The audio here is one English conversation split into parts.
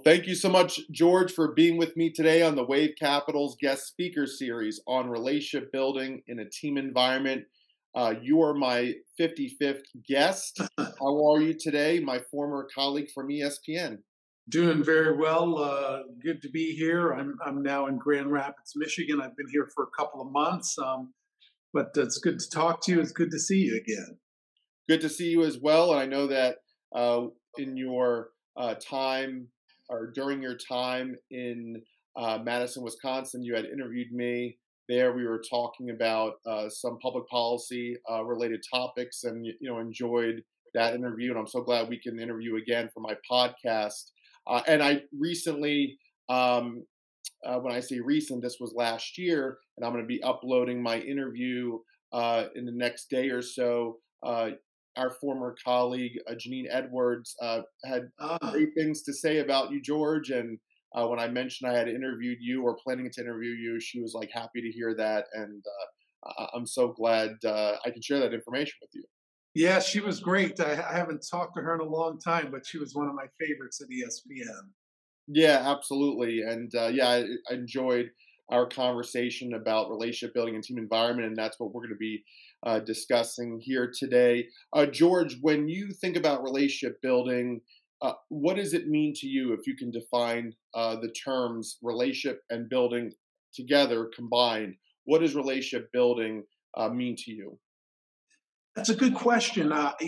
Thank you so much, George, for being with me today on the Wave Capital's guest speaker series on relationship building in a team environment. You are my 55th guest. How are you today, my former colleague from ESPN? Doing very well. Good to be here. I'm now in Grand Rapids, Michigan. I've been here for a couple of months, but it's good to talk to you. It's good to see you again. Good to see you as well. And I know that in your time or during your time in Madison, Wisconsin, you had interviewed me there. We were talking about some public policy related topics, and enjoyed that interview. And I'm so glad we can interview again for my podcast. And I recently, when I say recent, this was last year, and I'm going to be uploading my interview in the next day or so. Our former colleague, Janine Edwards, had great things to say about you, George. And when I mentioned I had interviewed you or planning to interview you, she was like happy to hear that. And I'm so glad I can share that information with you. Yeah, she was great. I haven't talked to her in a long time, but she was one of my favorites at ESPN. Yeah, absolutely. And I enjoyed our conversation about relationship building and team environment, and that's what we're going to be discussing here today. George, when you think about relationship building, what does it mean to you if you can define the terms relationship and building together combined? What does relationship building mean to you? That's a good question.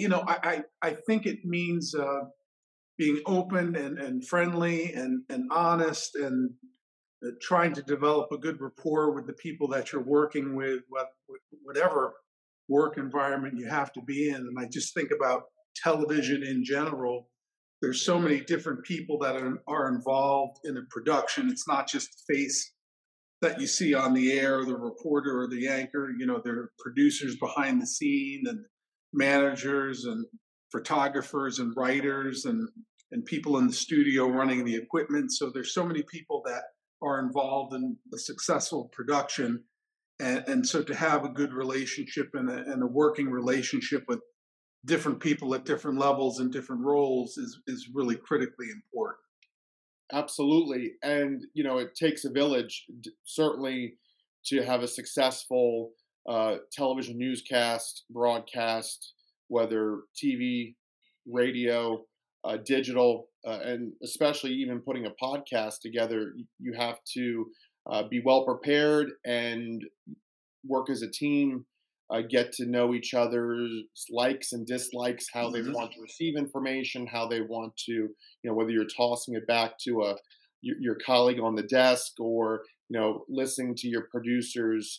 I think it means being open and friendly and honest and trying to develop a good rapport with the people that you're working with, whatever work environment you have to be in. And I just think about television in general. There's so many different people that are involved in a production. It's not just the face that you see on the air, the reporter or the anchor. There are producers behind the scene and managers and photographers and writers and people in the studio running the equipment. So there's so many people that are involved in a successful production. And so to have a good relationship and a working relationship with different people at different levels and different roles is really critically important. Absolutely. And, it takes a village, certainly, to have a successful television newscast, broadcast, whether TV, radio, digital, and especially even putting a podcast together. You have to be well prepared and work as a team, get to know each other's likes and dislikes, how they want to receive information, how they want to, whether you're tossing it back to your colleague on the desk or, listening to your producers,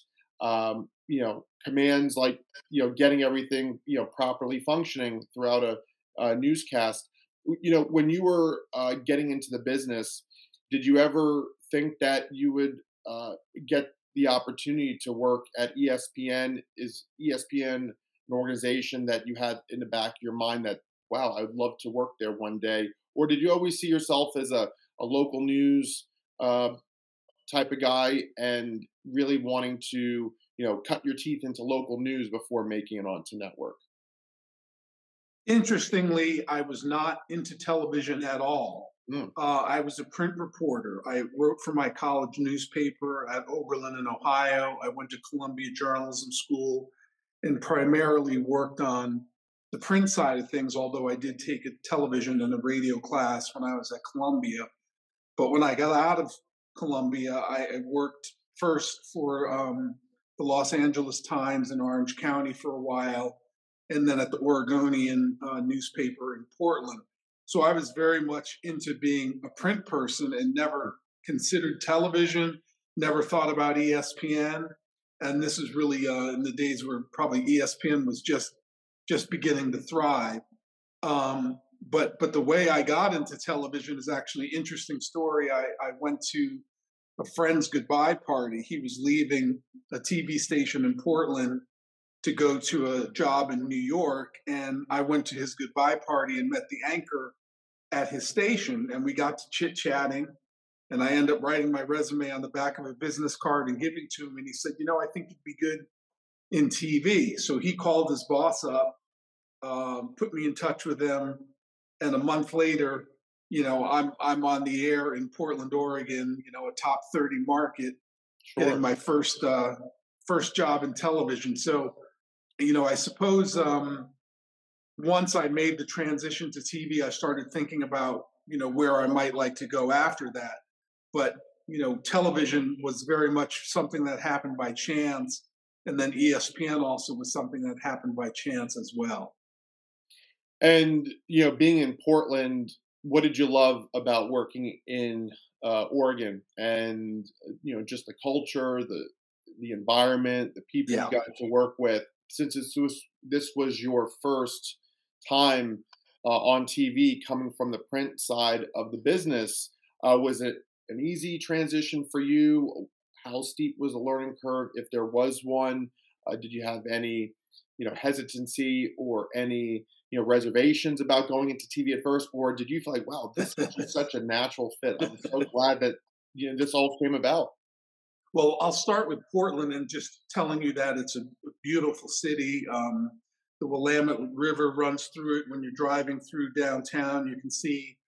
commands like, getting everything, properly functioning throughout a newscast. When you were getting into the business, did you ever think that you would get the opportunity to work at ESPN? Is ESPN an organization that you had in the back of your mind that, wow, I would love to work there one day? Or did you always see yourself as a local news type of guy and really wanting to, cut your teeth into local news before making it onto network? Interestingly, I was not into television at all. I was a print reporter. I wrote for my college newspaper at Oberlin in Ohio. I went to Columbia Journalism School and primarily worked on the print side of things, although I did take a television and a radio class when I was at Columbia. But when I got out of Columbia, I worked first for the Los Angeles Times in Orange County for a while, and then at the Oregonian newspaper in Portland. So I was very much into being a print person and never considered television, never thought about ESPN. And this is really in the days where probably ESPN was just beginning to thrive. But the way I got into television is actually an interesting story. I went to a friend's goodbye party. He was leaving a TV station in Portland to go to a job in New York. And I went to his goodbye party and met the anchor at his station. And we got to chit-chatting. And I ended up writing my resume on the back of a business card and giving it to him. And he said, I think you'd be good in TV. So he called his boss up, put me in touch with them. And a month later, I'm on the air in Portland, Oregon, a top 30 market, getting Sure. my first job in television. So, I suppose once I made the transition to TV, I started thinking about, where I might like to go after that. But, television was very much something that happened by chance. And then ESPN also was something that happened by chance as well. And being in Portland, what did you love about working in Oregon? And just the culture, the environment, the people you Yeah. got to work with. Since this was your first time on TV, coming from the print side of the business, was it an easy transition for you? How steep was the learning curve, if there was one? Did you have any hesitancy or any reservations about going into TV at first, or did you feel like, wow, this is just such a natural fit? I'm so glad that this all came about. Well, I'll start with Portland and just telling you that it's a beautiful city. The Willamette River runs through it. When you're driving through downtown, you can see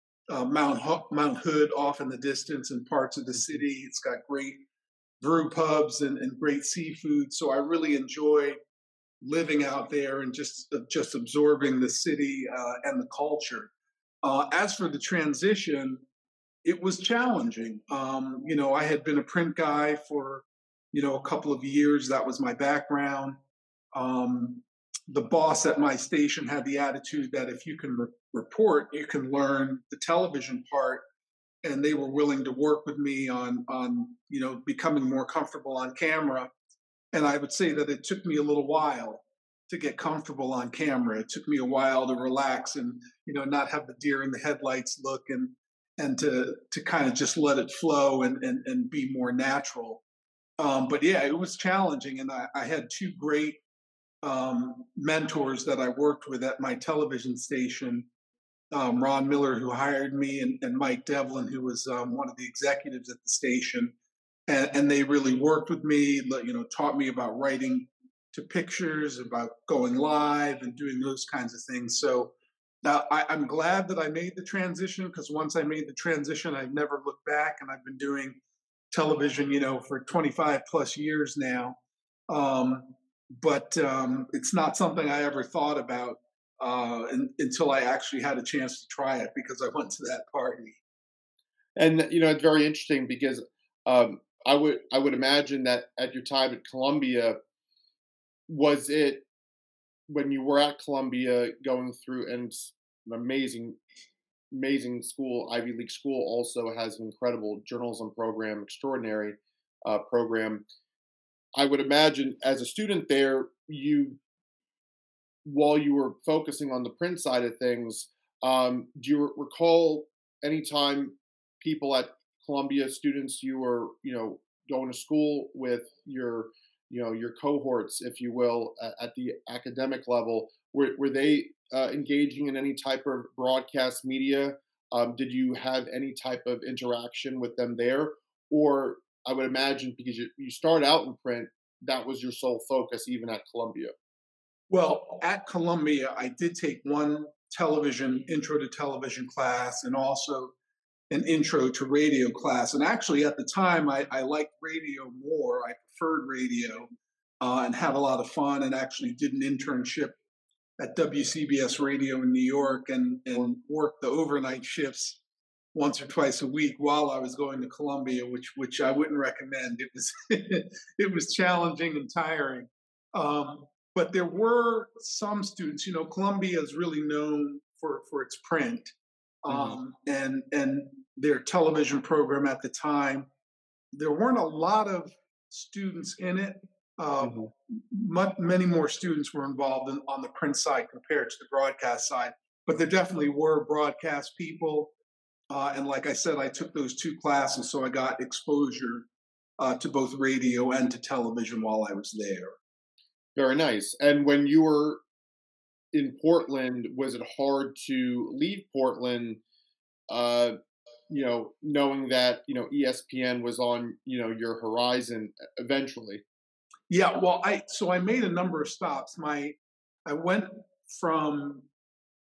Mount Hood off in the distance and parts of the Mhm. city. It's got great brew pubs and great seafood. So I really enjoy living out there and just absorbing the city and the culture. As for the transition, it was challenging. I had been a print guy for a couple of years. That was my background. Um, the boss at my station had the attitude that if you can report, you can learn the television part, and they were willing to work with me on becoming more comfortable on camera. And I would say that it took me a little while to get comfortable on camera. It took me a while to relax and not have the deer in the headlights look, and to kind of just let it flow and be more natural. But yeah, it was challenging, and I had two great mentors that I worked with at my television station. Ron Miller, who hired me, and Mike Devlin, who was one of the executives at the station, and they really worked with me. Taught me about writing to pictures, about going live, and doing those kinds of things. So now I'm glad that I made the transition, because once I made the transition, I've never looked back, and I've been doing television, for 25 plus years now. Um, but it's not something I ever thought about until I actually had a chance to try it, because I went to that party. And it's very interesting because I would imagine that at your time at Columbia, was it when you were at Columbia going through, and it's an amazing school, Ivy League school, also has an incredible journalism program, extraordinary program. I would imagine as a student there, while you were focusing on the print side of things, do you recall any time people at Columbia, students you were, going to school with, your cohorts, if you will, at the academic level, were they engaging in any type of broadcast media? Did you have any type of interaction with them there? Or I would imagine because you start out in print, that was your sole focus, even at Columbia. Well, at Columbia, I did take one television intro to television class, and also an intro to radio class. And actually, at the time, I liked radio more. I preferred radio, and had a lot of fun, and actually did an internship at WCBS Radio in New York, and worked the overnight shifts once or twice a week while I was going to Columbia, which I wouldn't recommend. It was it was challenging and tiring. Um, but there were some students. Columbia is really known for its print, Hmm. and their television program at the time. There weren't a lot of students in it. Uh, Hmm. Many more students were involved on the print side compared to the broadcast side, but there definitely were broadcast people. And like I said, I took those two classes, so I got exposure to both radio and to television while I was there. Very nice. And when you were in Portland, was it hard to leave Portland, uh, knowing that, ESPN was on, your horizon eventually? Yeah, well, I made a number of stops. I went from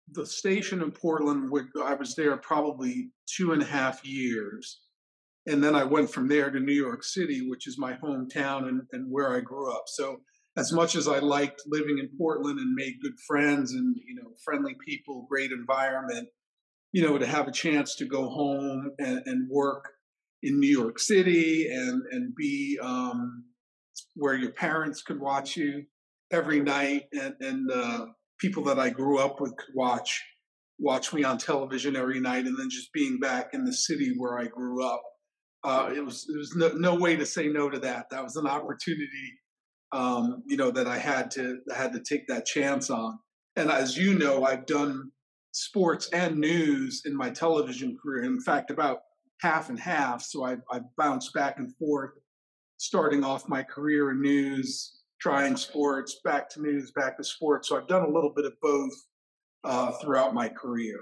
the station in Portland, I was there probably 2.5 years. And then I went from there to New York City, which is my hometown and where I grew up. So as much as I liked living in Portland and made good friends and, friendly people, great environment, to have a chance to go home and work in New York City and be where your parents could watch you every night and people that I grew up with could watch me on television every night, and then just being back in the city where I grew up. It was no way to say no to that. That was an opportunity, that I had to take that chance on. And as you know, I've done sports and news in my television career. In fact, about half and half. So I've bounced back and forth, starting off my career in news, trying sports, back to news, back to sports. So I've done a little bit of both throughout my career.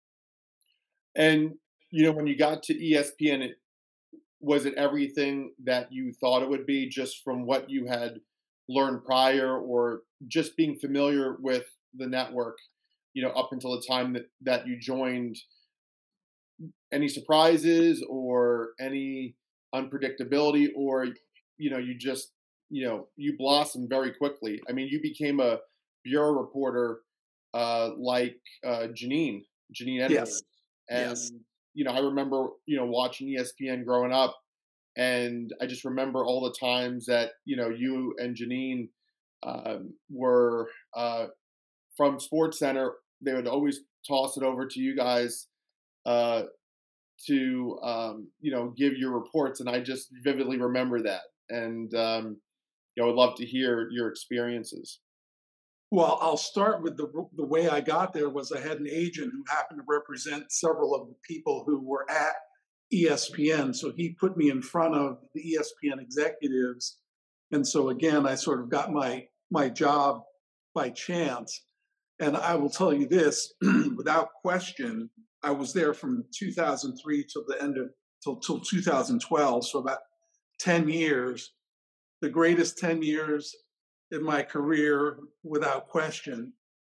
And when you got to ESPN, was it everything that you thought it would be, just from what you had learned prior, or just being familiar with the network, up until the time that you joined? Any surprises or any unpredictability, or you just you blossomed very quickly? I mean, you became a bureau reporter, like Janine Yes. Edwards. And Yes. I remember watching ESPN growing up, and I just remember all the times that you and Janine were from Sports Center. They would always toss it over to you guys, uh, to give your reports, and I just vividly remember that. And I would love to hear your experiences. Well, I'll start with the way I got there was I had an agent who happened to represent several of the people who were at ESPN. So he put me in front of the ESPN executives. And so again, I sort of got my job by chance. And I will tell you this, without question, I was there from 2003 till the end of till 2012, so about 10 years, the greatest 10 years in my career, without question.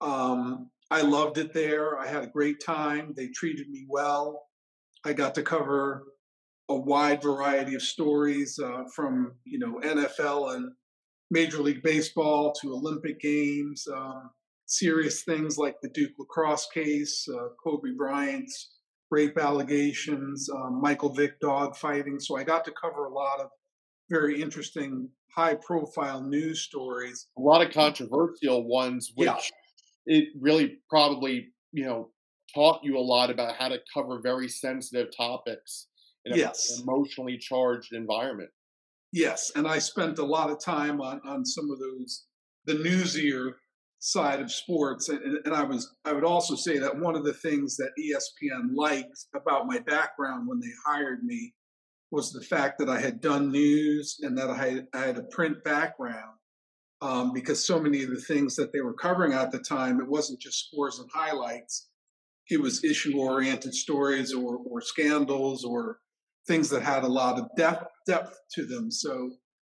I loved it there. I had a great time. They treated me well. I got to cover a wide variety of stories, from NFL and Major League Baseball to Olympic Games, serious things like the Duke lacrosse case, Kobe Bryant's rape allegations, Michael Vick dog fighting. So I got to cover a lot of very interesting, high profile news stories. A lot of controversial ones, Yeah. which it really probably taught you a lot about how to cover very sensitive topics in an Yes. emotionally charged environment. Yes. And I spent a lot of time on some of those, the newsier side of sports. And I would also say that one of the things that ESPN liked about my background when they hired me was the fact that I had done news and that I had a print background. Because so many of the things that they were covering at the time, it wasn't just scores and highlights. It was issue-oriented stories or scandals or things that had a lot of depth to them. So,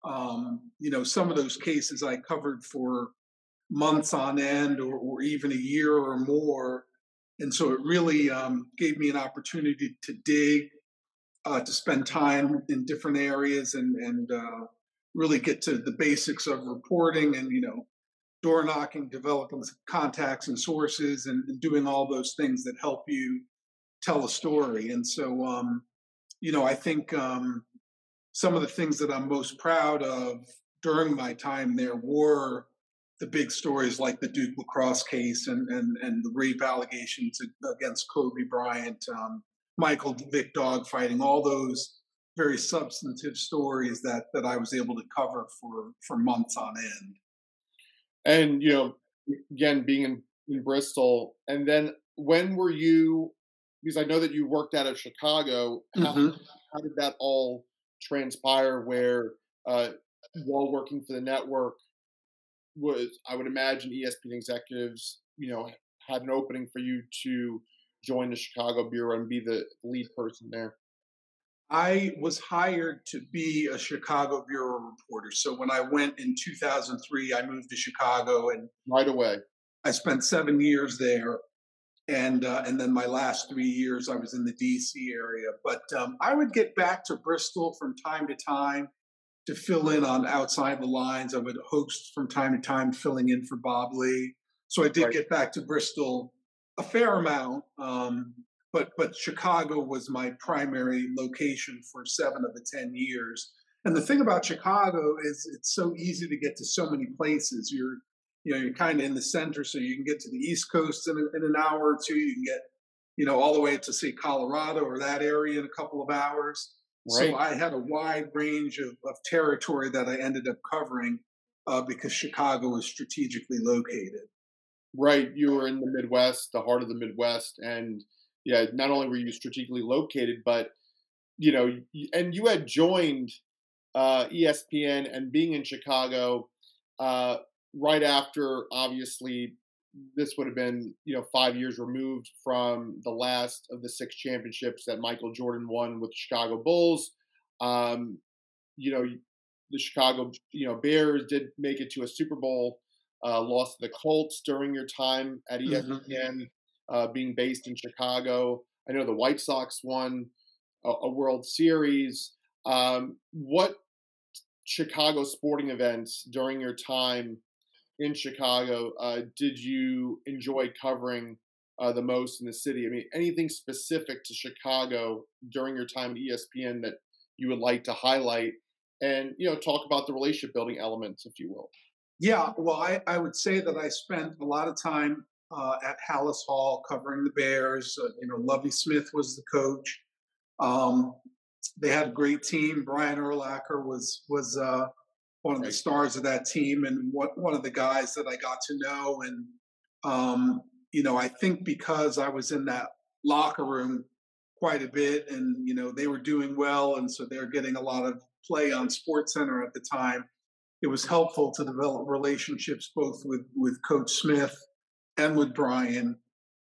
some of those cases I covered for months on end or even a year or more. And so it really gave me an opportunity to dig, to spend time in different areas and really get to the basics of reporting and door knocking, developing contacts and sources, and doing all those things that help you tell a story. And so, I think some of the things that I'm most proud of during my time there were the big stories like the Duke lacrosse case and the rape allegations against Kobe Bryant, Michael Vick dog fighting, all those very substantive stories that I was able to cover for months on end. And again, being in Bristol, and then when were you? Because I know that you worked out of Chicago. Mhm. How did that all transpire? Where while working for the network, was I would imagine ESPN executives, had an opening for you to join the Chicago bureau and be the lead person there I was hired to be a Chicago bureau reporter. So when I went in 2003, I moved to Chicago and right away. I spent 7 years there. and then my last 3 years I was in the DC area. But I would get back to Bristol from time to time to fill in on Outside the Lines. I would host from time to time, filling in for Bob Lee. So I did Right. get back to Bristol a fair amount. But Chicago was my primary location for 7 of the 10 years. And the thing about Chicago is it's so easy to get to so many places. You're kind of in the center, so you can get to the East Coast in an hour or two. You can get all the way to say Colorado or that area in a couple of hours. So Right. I had a wide range of territory that I ended up covering because Chicago was strategically located. Right. You were in the Midwest, the heart of the Midwest, and yeah, not only were you strategically located, but and you had joined ESPN and being in Chicago uh, right after, obviously, this would have been 5 years removed from the last of the six championships that Michael Jordan won with the Chicago Bulls. Um, you know, the Chicago Bears did make it to a Super Bowl, lost to the Colts during your time at Mhm. ESPN, being based in Chicago. I know the White Sox won a World Series. What Chicago sporting events during your time in Chicago did you enjoy covering the most in the city? I mean, anything specific to Chicago during your time at ESPN that you would like to highlight, and talk about the relationship building elements, if you will. Yeah, well, I would say that I spent a lot of time at Hallis Hall covering the Bears. Lovey Smith was the coach. Um, they had a great team. Brian Urlacher was one of the Right. stars of that team and one of the guys that I got to know. And I think because I was in that locker room quite a bit, and they were doing well, and so they're getting a lot of play on Sports Center at the time. It was helpful to develop relationships both with Coach Smith and with Brian.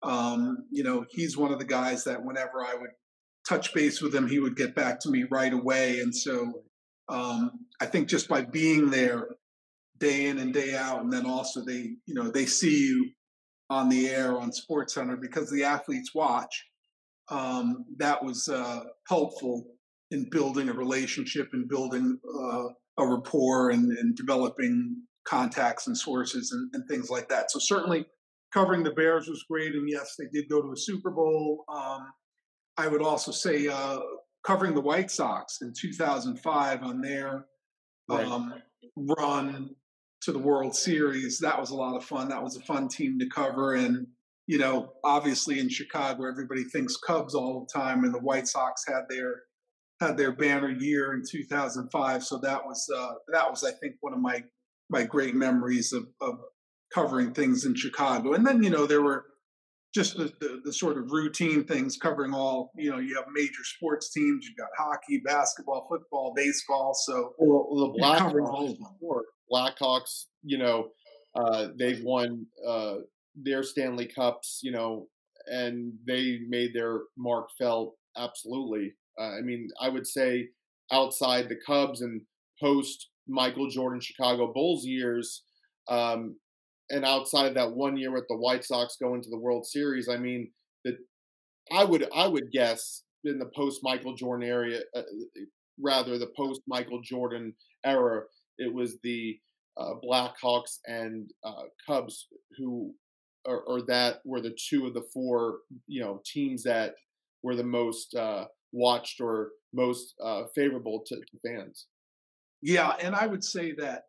He's one of the guys that whenever I would touch base with him, he would get back to me right away. And so I think just by being there day in and day out, and then also they see you on the air on Sports Center because the athletes watch. That was helpful in building a relationship and building a rapport and developing contacts and sources and things like that. So certainly covering the Bears was great, and yes, they did go to a Super Bowl. I would also say covering the White Sox in 2005 on their Right. um, run to the World Series. That was a lot of fun. That was a fun team to cover. And, obviously in Chicago, everybody thinks Cubs all the time, and the White Sox had their banner year in 2005. So that was I think one of my great memories of covering things in Chicago. And then there were just the sort of routine things covering all, you have major sports teams, you've got hockey, basketball, football, baseball. So Well, the you're covering Blackhawks, all of them. sure. Blackhawks, they've won their Stanley Cups, and they made their mark felt absolutely. I mean, I would say outside the Cubs and post Michael Jordan Chicago Bulls years, um, and outside of that one year with the White Sox going to the World Series, I mean, that I would guess in the post Michael Jordan area, rather the post Michael Jordan era, it was the Blackhawks and Cubs who, or that were the two of the four teams that were the most watched or most favorable to fans. Yeah, and I would say that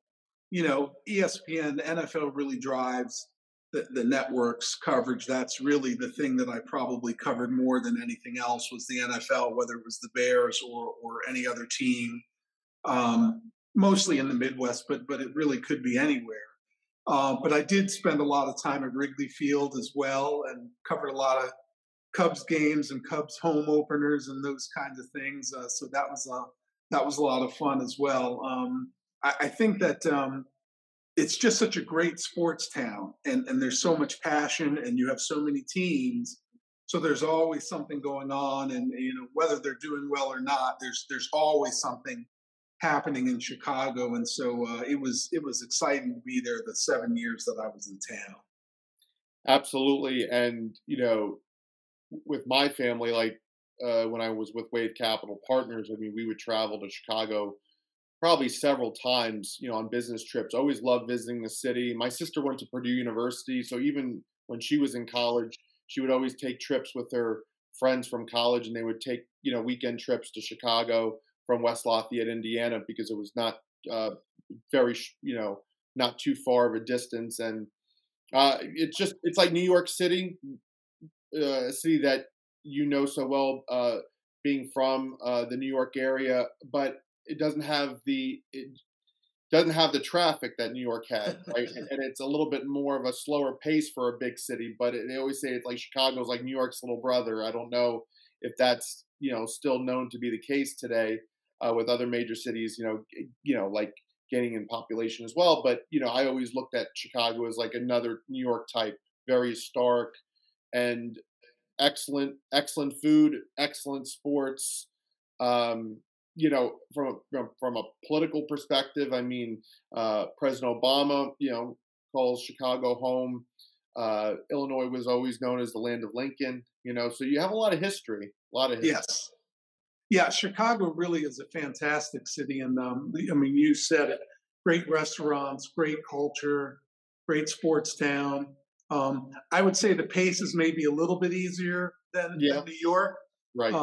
ESPN, the NFL really drives the network's coverage. That's really the thing that I probably covered more than anything else was the NFL, whether it was the Bears or any other team. Mostly in the Midwest, but it really could be anywhere. But I did spend a lot of time at Wrigley Field as well, and covered a lot of Cubs games and Cubs home openers and those kinds of things. So that was a lot of fun as well. I think that it's just such a great sports town, and there's so much passion, and you have so many teams. So there's always something going on, and whether they're doing well or not, there's always something happening in Chicago, and so it was exciting to be there the 7 years that I was in town. Absolutely. And, with my family, like when I was with Wave Capital Partners, I mean, we would travel to Chicago probably several times, on business trips. Always loved visiting the city. My sister went to Purdue University, so even when she was in college, she would always take trips with her friends from college, and they would take, weekend trips to Chicago from West Lafayette, Indiana, because it was not very, not too far of a distance. And it's like New York City, a city that so well, being from the New York area, but it doesn't have the traffic that New York has, right? And it's a little bit more of a slower pace for a big city. But they always say it's like Chicago's like New York's little brother. I don't know if that's still known to be the case today, with other major cities. Like gaining in population as well. But I always looked at Chicago as like another New York type, very stark and excellent food, excellent sports. From a political perspective, I mean, President Obama, calls Chicago home. Illinois was always known as the land of Lincoln. So you have a lot of history, a lot of history. Yes. Yeah, Chicago really is a fantastic city, and I mean, you said it. Great restaurants, great culture, great sports town. I would say the pace is maybe a little bit easier Yeah, than New York, right.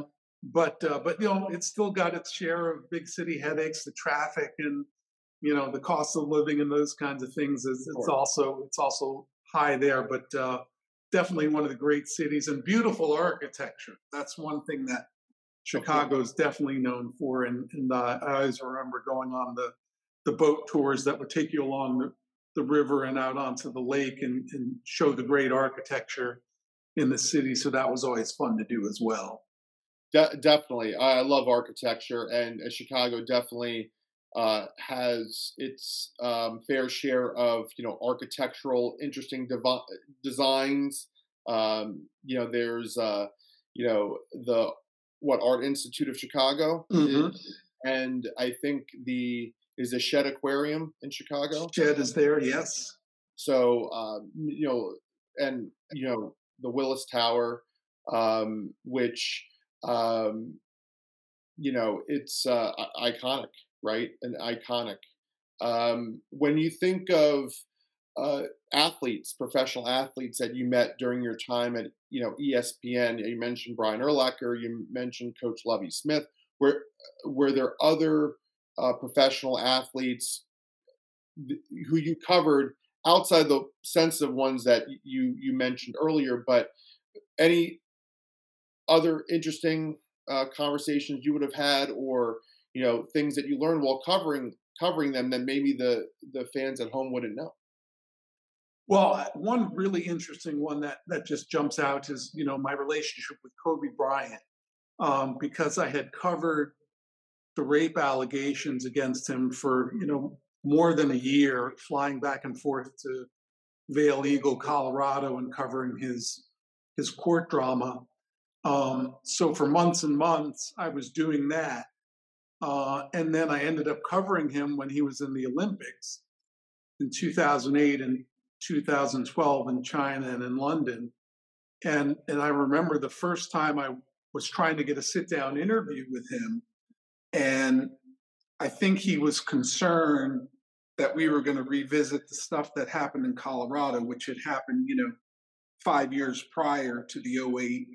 but it's still got its share of big city headaches, the traffic, and the cost of living and those kinds of things is Sure. it's also high there. But definitely one of the great cities and beautiful architecture. That's one thing that Okay. Chicago is definitely known for, and I always remember going on the boat tours that would take you along the river and out onto the lake and show the great architecture in the city. So that was always fun to do as well. Definitely, I love architecture, and Chicago definitely has its fair share of architectural interesting designs. There's the what Art Institute of Chicago Hmm. is, and I think the is the Shed Aquarium in Chicago. Shed is there, yes. So and the Willis Tower, which um, it's iconic, right? And iconic. When you think of uh, athletes, professional athletes that you met during your time at ESPN, you mentioned Brian Urlacher, you mentioned Coach Lovie Smith. Were there other professional athletes who you covered outside the sensitive ones that you mentioned earlier, but any other interesting conversations you would have had, or things that you learned while covering them that maybe the fans at home wouldn't know? Well, one really interesting one that just jumps out is my relationship with Kobe Bryant, because I had covered the rape allegations against him for more than a year, flying back and forth to Vail Eagle, Colorado, and covering his court drama. So for months and months, I was doing that, and then I ended up covering him when he was in the Olympics in 2008 and 2012 in China and in London. And I remember the first time I was trying to get a sit down interview with him, and I think he was concerned that we were going to revisit the stuff that happened in Colorado, which had happened, 5 years prior to the '08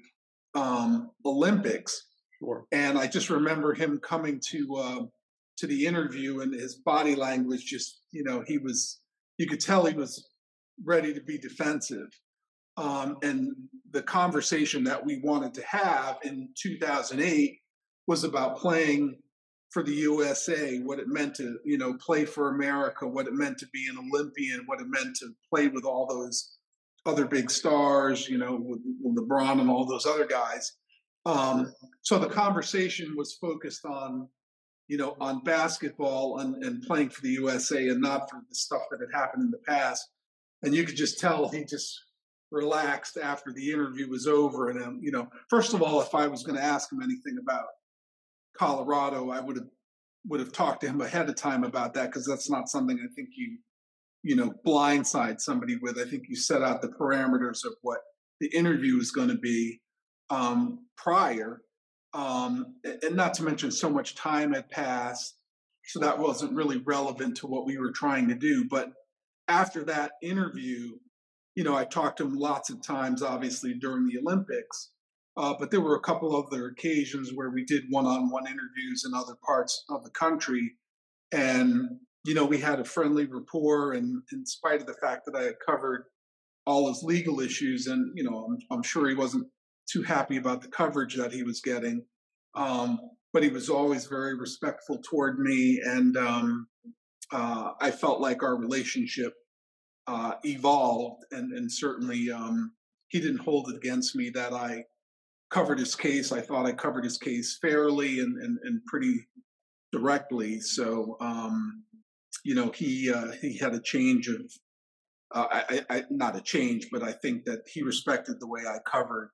Olympics. Sure. And I just remember him coming to the interview, and his body language just, you could tell he was ready to be defensive. And the conversation that we wanted to have in 2008 was about playing for the USA, what it meant to, play for America, what it meant to be an Olympian, what it meant to play with all those other big stars, with LeBron and all those other guys. So the conversation was focused on, on basketball and playing for the USA, and not for the stuff that had happened in the past. And you could just tell he just relaxed after the interview was over. And first of all, if I was going to ask him anything about Colorado, I would have talked to him ahead of time about that, because that's not something I think blindside somebody with. I think you set out the parameters of what the interview is going to be prior. And not to mention, so much time had passed. So that wasn't really relevant to what we were trying to do. But after that interview, I talked to him lots of times, obviously, during the Olympics. But there were a couple other occasions where we did one on one interviews in other parts of the country. And, we had a friendly rapport. And in spite of the fact that I had covered all his legal issues, and, I'm sure he wasn't too happy about the coverage that he was getting. But he was always very respectful toward me. And I felt like our relationship evolved. And certainly he didn't hold it against me that I covered his case. I thought I covered his case fairly and pretty directly. So, he had a change of, not a change, but I think that he respected the way I covered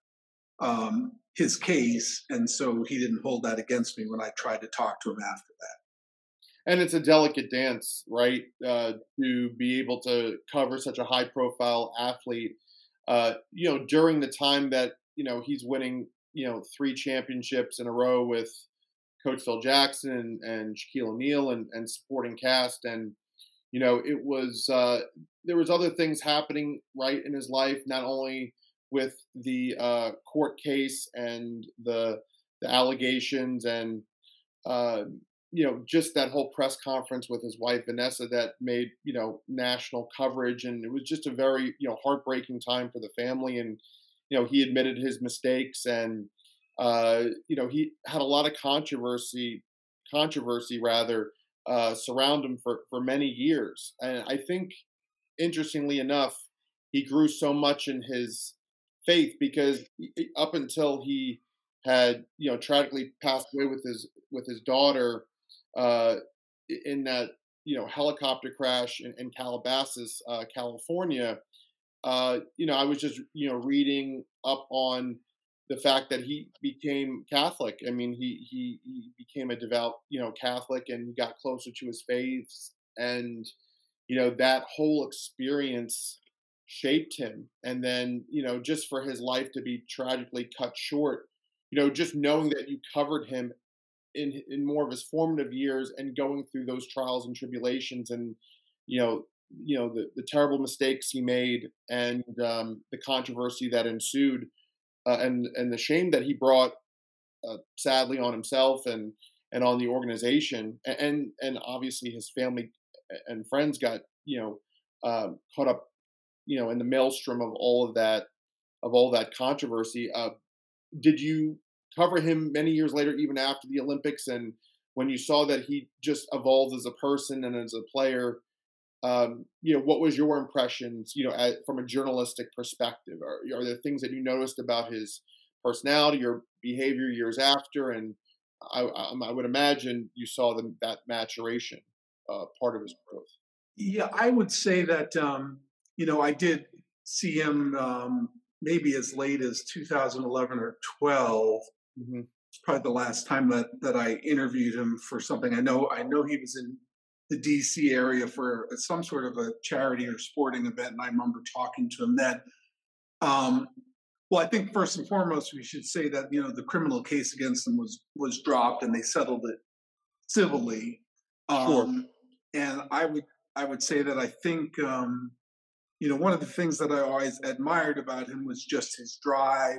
his case. And so he didn't hold that against me when I tried to talk to him after that. And it's a delicate dance, right? To be able to cover such a high profile athlete, during the time that, he's winning, 3 championships in a row with Coach Phil Jackson and Shaquille O'Neal and supporting cast. And, it was, there was other things happening right in his life, not only with the court case and the allegations and, uh, just that whole press conference with his wife Vanessa that made national coverage, and it was just a very heartbreaking time for the family. And he admitted his mistakes, and he had a lot of controversy rather surround him for many years. And I think, interestingly enough, he grew so much in his faith because up until he had tragically passed away with his daughter uh, in that helicopter crash in Calabasas, California. I was just reading up on the fact that he became Catholic. I mean, he became a devout Catholic, and he got closer to his faith, and that whole experience shaped him. And then just for his life to be tragically cut short, just knowing that you covered him in more of his formative years and going through those trials and tribulations, and the terrible mistakes he made, and the controversy that ensued, and the shame that he brought, sadly, on himself and on the organization, and obviously his family and friends got caught up in the maelstrom of all that controversy. Did you cover him many years later, even after the Olympics, and when you saw that he just evolved as a person and as a player? What was your impressions, from a journalistic perspective? Are there things that you noticed about his personality or behavior years after? And I would imagine you saw that maturation, part of his growth. Yeah, I would say that, I did see him maybe as late as 2011 or 12. Hmm. It's probably the last time that I interviewed him for something. I know he was in the DC area for some sort of a charity or sporting event, and I remember talking to him then. Um, well, I think first and foremost we should say that the criminal case against him was dropped, and they settled it civilly. Sure. Um, and I would say that I think one of the things that I always admired about him was just his drive,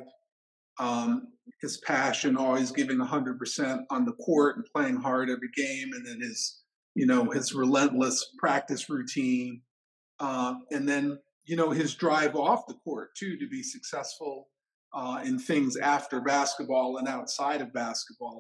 his passion, always giving 100% on the court and playing hard every game, and then his relentless practice routine, and then his drive off the court too to be successful in things after basketball and outside of basketball.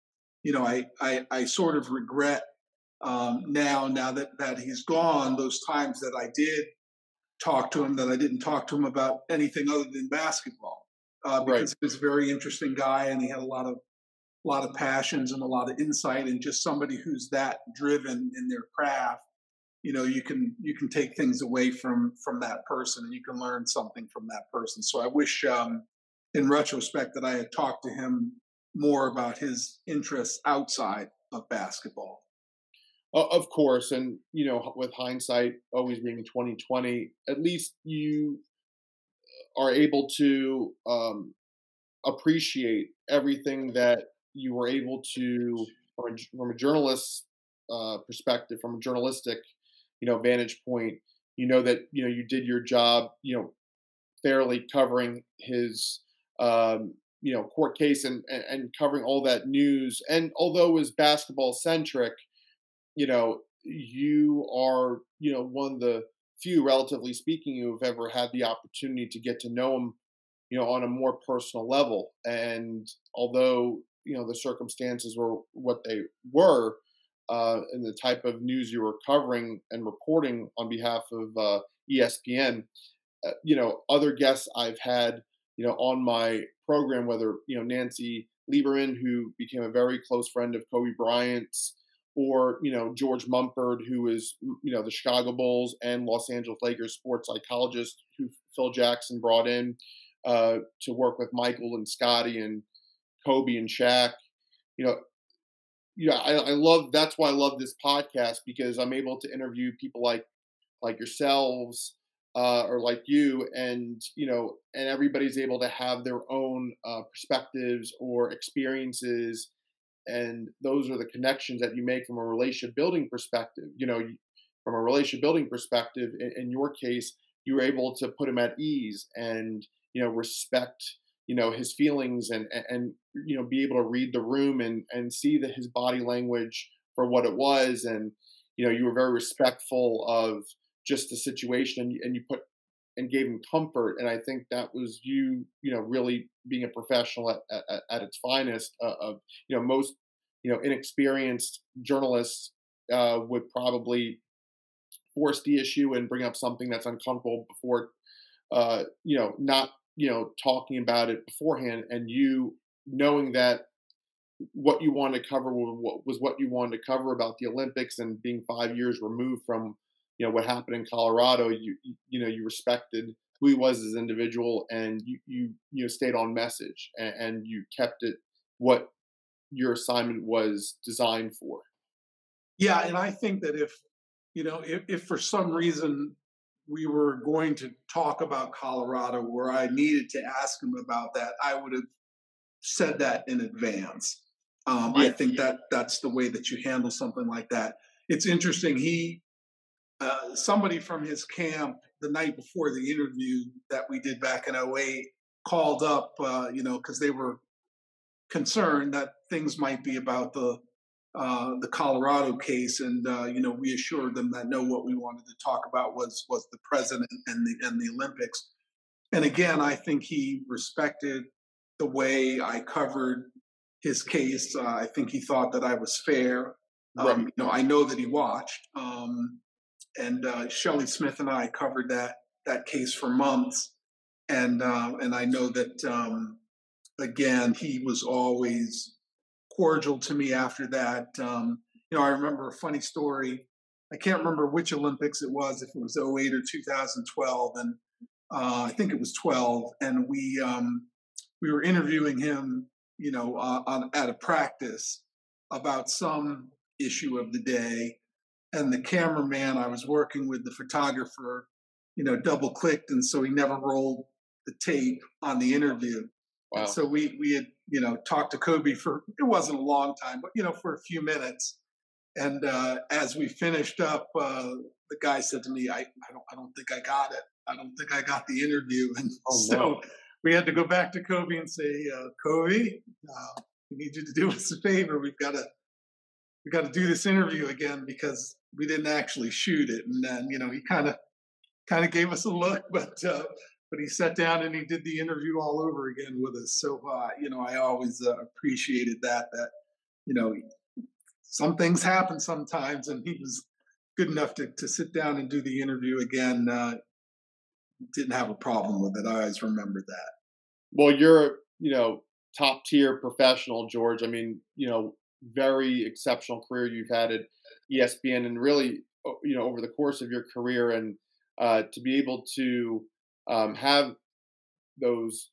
I sort of regret now that he's gone, those times that I did talk to him, that I didn't talk to him about anything other than basketball, Right. because he was a very interesting guy, and he had a lot of passions and a lot of insight, and just somebody who's that driven in their craft. You can take things away from that person, and you can learn something from that person. So I wish, in retrospect, that I had talked to him more about his interests outside of basketball. Of course, and with hindsight always being 2020, at least you are able to appreciate everything that you were able to from a journalist's perspective, from a journalistic vantage point. You know that you did your job fairly, covering his court case, and covering all that news. And although it was basketball centric, you are one of the few, relatively speaking, who have ever had the opportunity to get to know him on a more personal level. And although the circumstances were what they were, and the type of news you were covering and reporting on behalf of ESPN, other guests I've had, on my program, whether, Nancy Lieberman, who became a very close friend of Kobe Bryant's, or, George Mumford, who is, the Chicago Bulls and Los Angeles Lakers sports psychologist, who Phil Jackson brought in to work with Michael and Scotty and Kobe and Shaq. You know, I love, that's why I love this podcast, because I'm able to interview people like yourselves, or like you, and and everybody's able to have their own perspectives or experiences, and those are the connections that you make from a relationship building perspective. From a relationship building perspective, in your case, you were able to put him at ease, and respect his feelings, and be able to read the room, and see that his body language for what it was. And you were very respectful of just the situation, and you put and gave him comfort. And I think that was really being a professional at its finest. Of most inexperienced journalists would probably force the issue and bring up something that's uncomfortable before not talking about it beforehand, and you knowing that what you wanted to cover was what you wanted to cover about the Olympics, and being 5 years removed from what happened in Colorado. You respected who he was as an individual, and you stayed on message, and you kept it what your assignment was designed for. Yeah, and I think that if for some reason we were going to talk about Colorado, where I needed to ask him about that, I would have said that in advance. I Yeah. think that that's the way that you handle something like that. It's interesting. Somebody from his camp the night before the interview that we did back in '08 called up, because they were concerned that things might be about the Colorado case, and we assured them that no, what we wanted to talk about was the president and the Olympics. And again, I think he respected the way I covered his case. I think he thought that I was fair. Right. I know that he watched, and Shelley Smith and I covered that case for months, and I know that again he was always cordial to me after that. I remember a funny story. I can't remember which Olympics it was, if it was '08 or 2012, and I think it was 12, and we were interviewing him, at a practice about some issue of the day, and the cameraman I was working with, the photographer, double clicked, and so he never rolled the tape on the interview. And Wow. so we had talked to Kobe for, it wasn't a long time, but for a few minutes. And as we finished up, the guy said to me, I don't think I got it. I don't think I got the interview." And Oh no. so we had to go back to Kobe and say, "Kobe, we need you to do us a favor. We got to do this interview again, because we didn't actually shoot it." And then he kind of gave us a look, but he sat down and he did the interview all over again with us. So I always appreciated that you know some things happen sometimes, and he was good enough to sit down and do the interview again. Didn't have a problem with it. I always remember that. Well, you're top tier professional, George. I mean, very exceptional career you've had at ESPN, and really, over the course of your career, and to be able to have those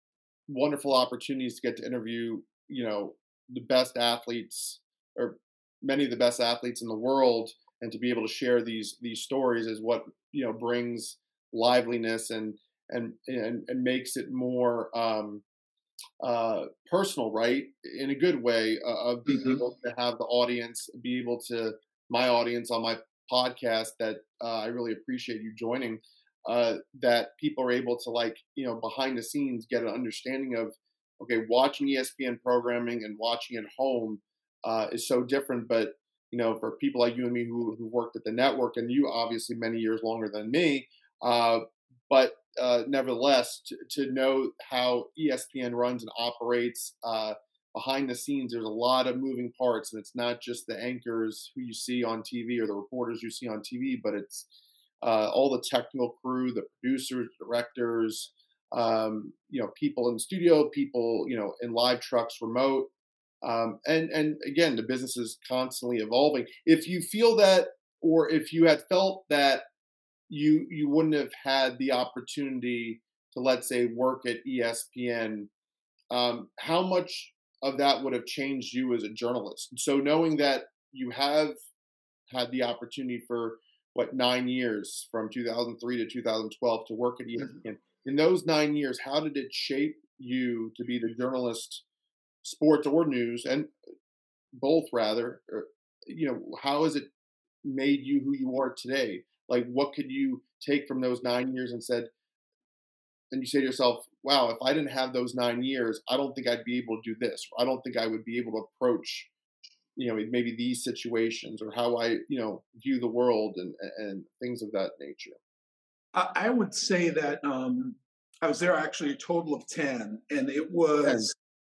wonderful opportunities to get to interview, the best athletes, or many of the best athletes in the world, and to be able to share these stories is what brings liveliness and makes it more personal, right? In a good way, of being Hmm. able to have the audience be able to my audience on my podcast that I really appreciate you joining. That people are able to, like, behind the scenes get an understanding of, okay, watching ESPN programming and watching at home is so different. But for people like you and me who worked at the network, and you obviously many years longer than me, but nevertheless, to know how ESPN runs and operates behind the scenes, there's a lot of moving parts, and it's not just the anchors who you see on TV or the reporters you see on TV, but it's all the technical crew, the producers, directors, people in the studio, people in live trucks, remote, and again, the business is constantly evolving. If you feel that, or if you had felt that you wouldn't have had the opportunity to, let's say, work at ESPN, how much of that would have changed you as a journalist? So knowing that you have had the opportunity for what 9 years, from 2003 to 2012, to work at ESPN. In those 9 years, how did it shape you to be the journalist, sports or news, and both rather? Or, how has it made you who you are today? Like, what could you take from those 9 years and you say to yourself, wow, if I didn't have those 9 years, I don't think I'd be able to do this. Or I don't think I would be able to approach, maybe these situations, or how I, view the world, and things of that nature. I would say that I was there actually a total of 10, and it And was,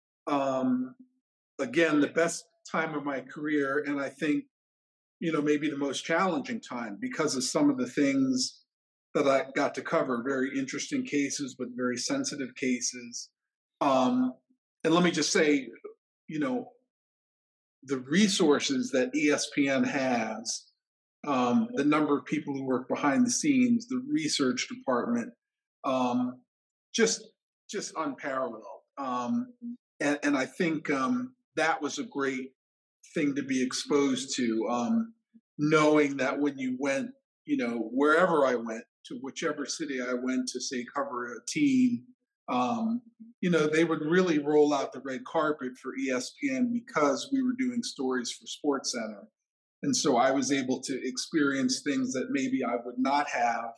um, again, the best time of my career. And I think, maybe the most challenging time because of some of the things that I got to cover, very interesting cases, but very sensitive cases. Um, and let me just say, you know, the resources that ESPN has, the number of people who work behind the scenes, the research department, um, just just unparalleled. And I think that was a great thing to be exposed to, knowing that when you went, wherever I went, to whichever city I went to, say, cover a team, um, they would really roll out the red carpet for ESPN because we were doing stories for SportsCenter. And so I was able to experience things that maybe I would not have,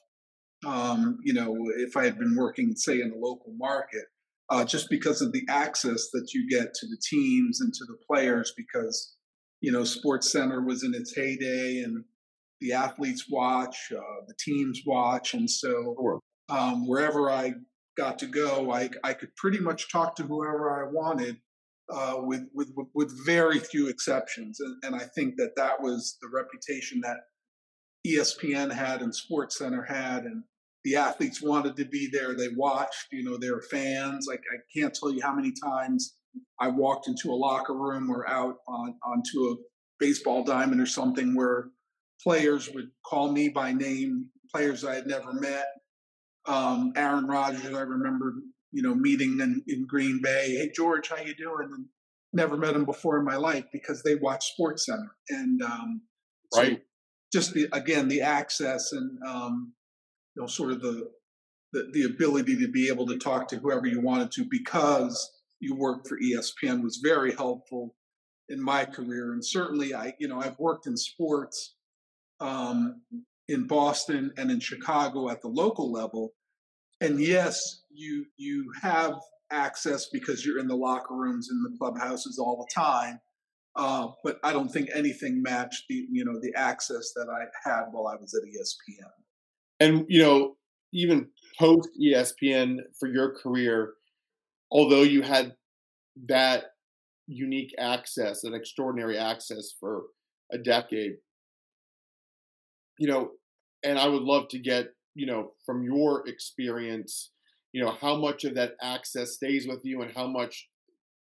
if I had been working, say, in a local market, just because of the access that you get to the teams and to the players, because, Sports Center was in its heyday, and the athletes watch, the teams watch. And so sure. wherever I got to go, I could pretty much talk to whoever I wanted, with very few exceptions. And I think that that was the reputation that ESPN had and SportsCenter had, and the athletes wanted to be there. They watched, they were fans. Like, I can't tell you how many times I walked into a locker room or out onto a baseball diamond or something where players would call me by name, players I had never met. Aaron Rodgers, I remember, meeting in Green Bay. Hey, George, how you doing? And never met him before in my life because they watch SportsCenter. And so Right. just again, the access, and sort of the ability to be able to talk to whoever you wanted to because you worked for ESPN was very helpful in my career. And certainly, I've worked in sports, um, in Boston and in Chicago at the local level. And yes, you have access because you're in the locker rooms and the clubhouses all the time. But I don't think anything matched the access that I had while I was at ESPN. And even post ESPN, for your career, although you had that unique access and extraordinary access for a decade, you know, and I would love to get, from your experience, how much of that access stays with you and how much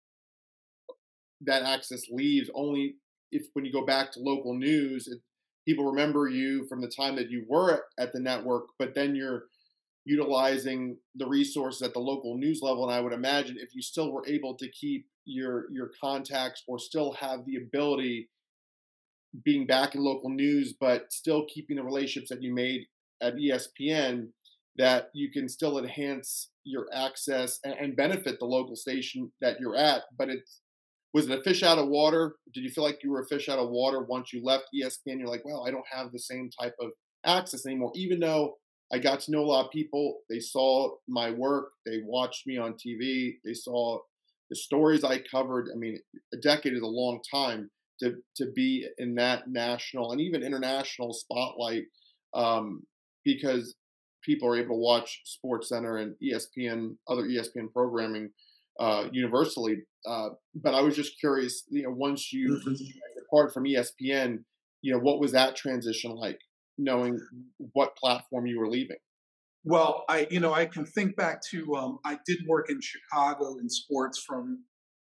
that access leaves, only if, when you go back to local news, people remember you from the time that you were at the network, but then you're utilizing the resources at the local news level. And I would imagine if you still were able to keep your contacts, or still have the ability being back in local news, but still keeping the relationships that you made at ESPN, that you can still enhance your access and benefit the local station that you're at. But it's was it a fish out of water? Did you feel like you were a fish out of water once you left ESPN? You're like, well, I don't have the same type of access anymore. Even though I got to know a lot of people, they saw my work, they watched me on TV, they saw the stories I covered. I mean, a decade is a long time to be in that national and even international spotlight, because people are able to watch Sports Center and ESPN, other ESPN programming universally. But I was just curious, once you Mhm. depart from ESPN, what was that transition like, knowing what platform you were leaving? Well, I can think back to, I did work in Chicago in sports from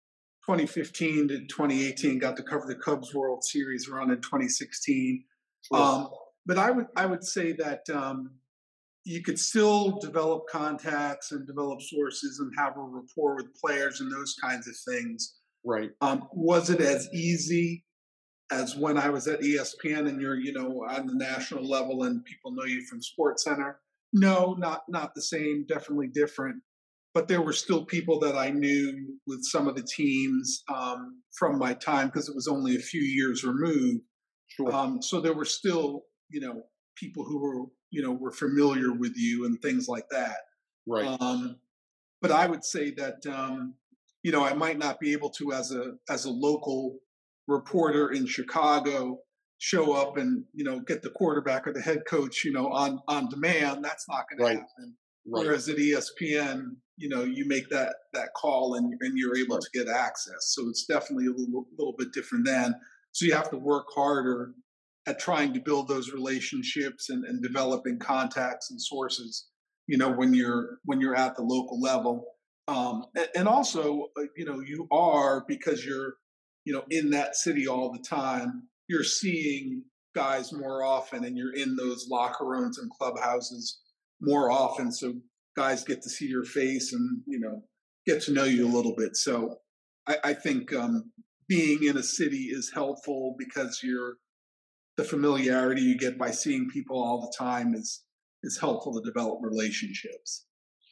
2015 to 2018. Got to cover the Cubs World Series run in 2016. Sure. Um, but I would say that you could still develop contacts and develop sources and have a rapport with players and those kinds of things. Right. Was it as easy as when I was at ESPN and you're, on the national level and people know you from Sports Center? No, not the same. Definitely different. But there were still people that I knew with some of the teams from my time because it was only a few years removed. Sure. So there were still, people who were familiar with you and things like that. Right. Um, but I would say that I might not be able to as a local reporter in Chicago show up and get the quarterback or the head coach on demand. That's not going to Right. happen. Right. Whereas at ESPN, you make that call and you're able Right. to get access. So it's definitely a little bit different then. So you have to work harder at trying to build those relationships and developing contacts and sources when you're at the local level. And also you are, because you're in that city all the time, you're seeing guys more often and you're in those locker rooms and clubhouses more often, so guys get to see your face and get to know you a little bit. So I think being in a city is helpful because the familiarity you get by seeing people all the time is helpful to develop relationships.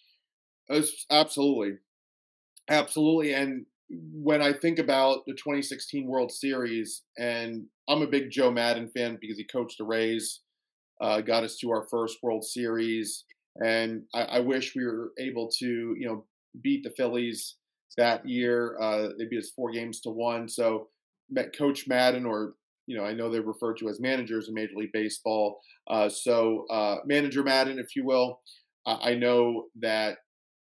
Absolutely. Absolutely. And when I think about the 2016 World Series, and I'm a big Joe Madden fan because he coached the Rays, got us to our first World Series, and I wish we were able to, beat the Phillies that year. They beat us 4 games to 1. So, Coach Madden, or I know they're referred to as managers in Major League Baseball. Manager Madden, if you will. I know that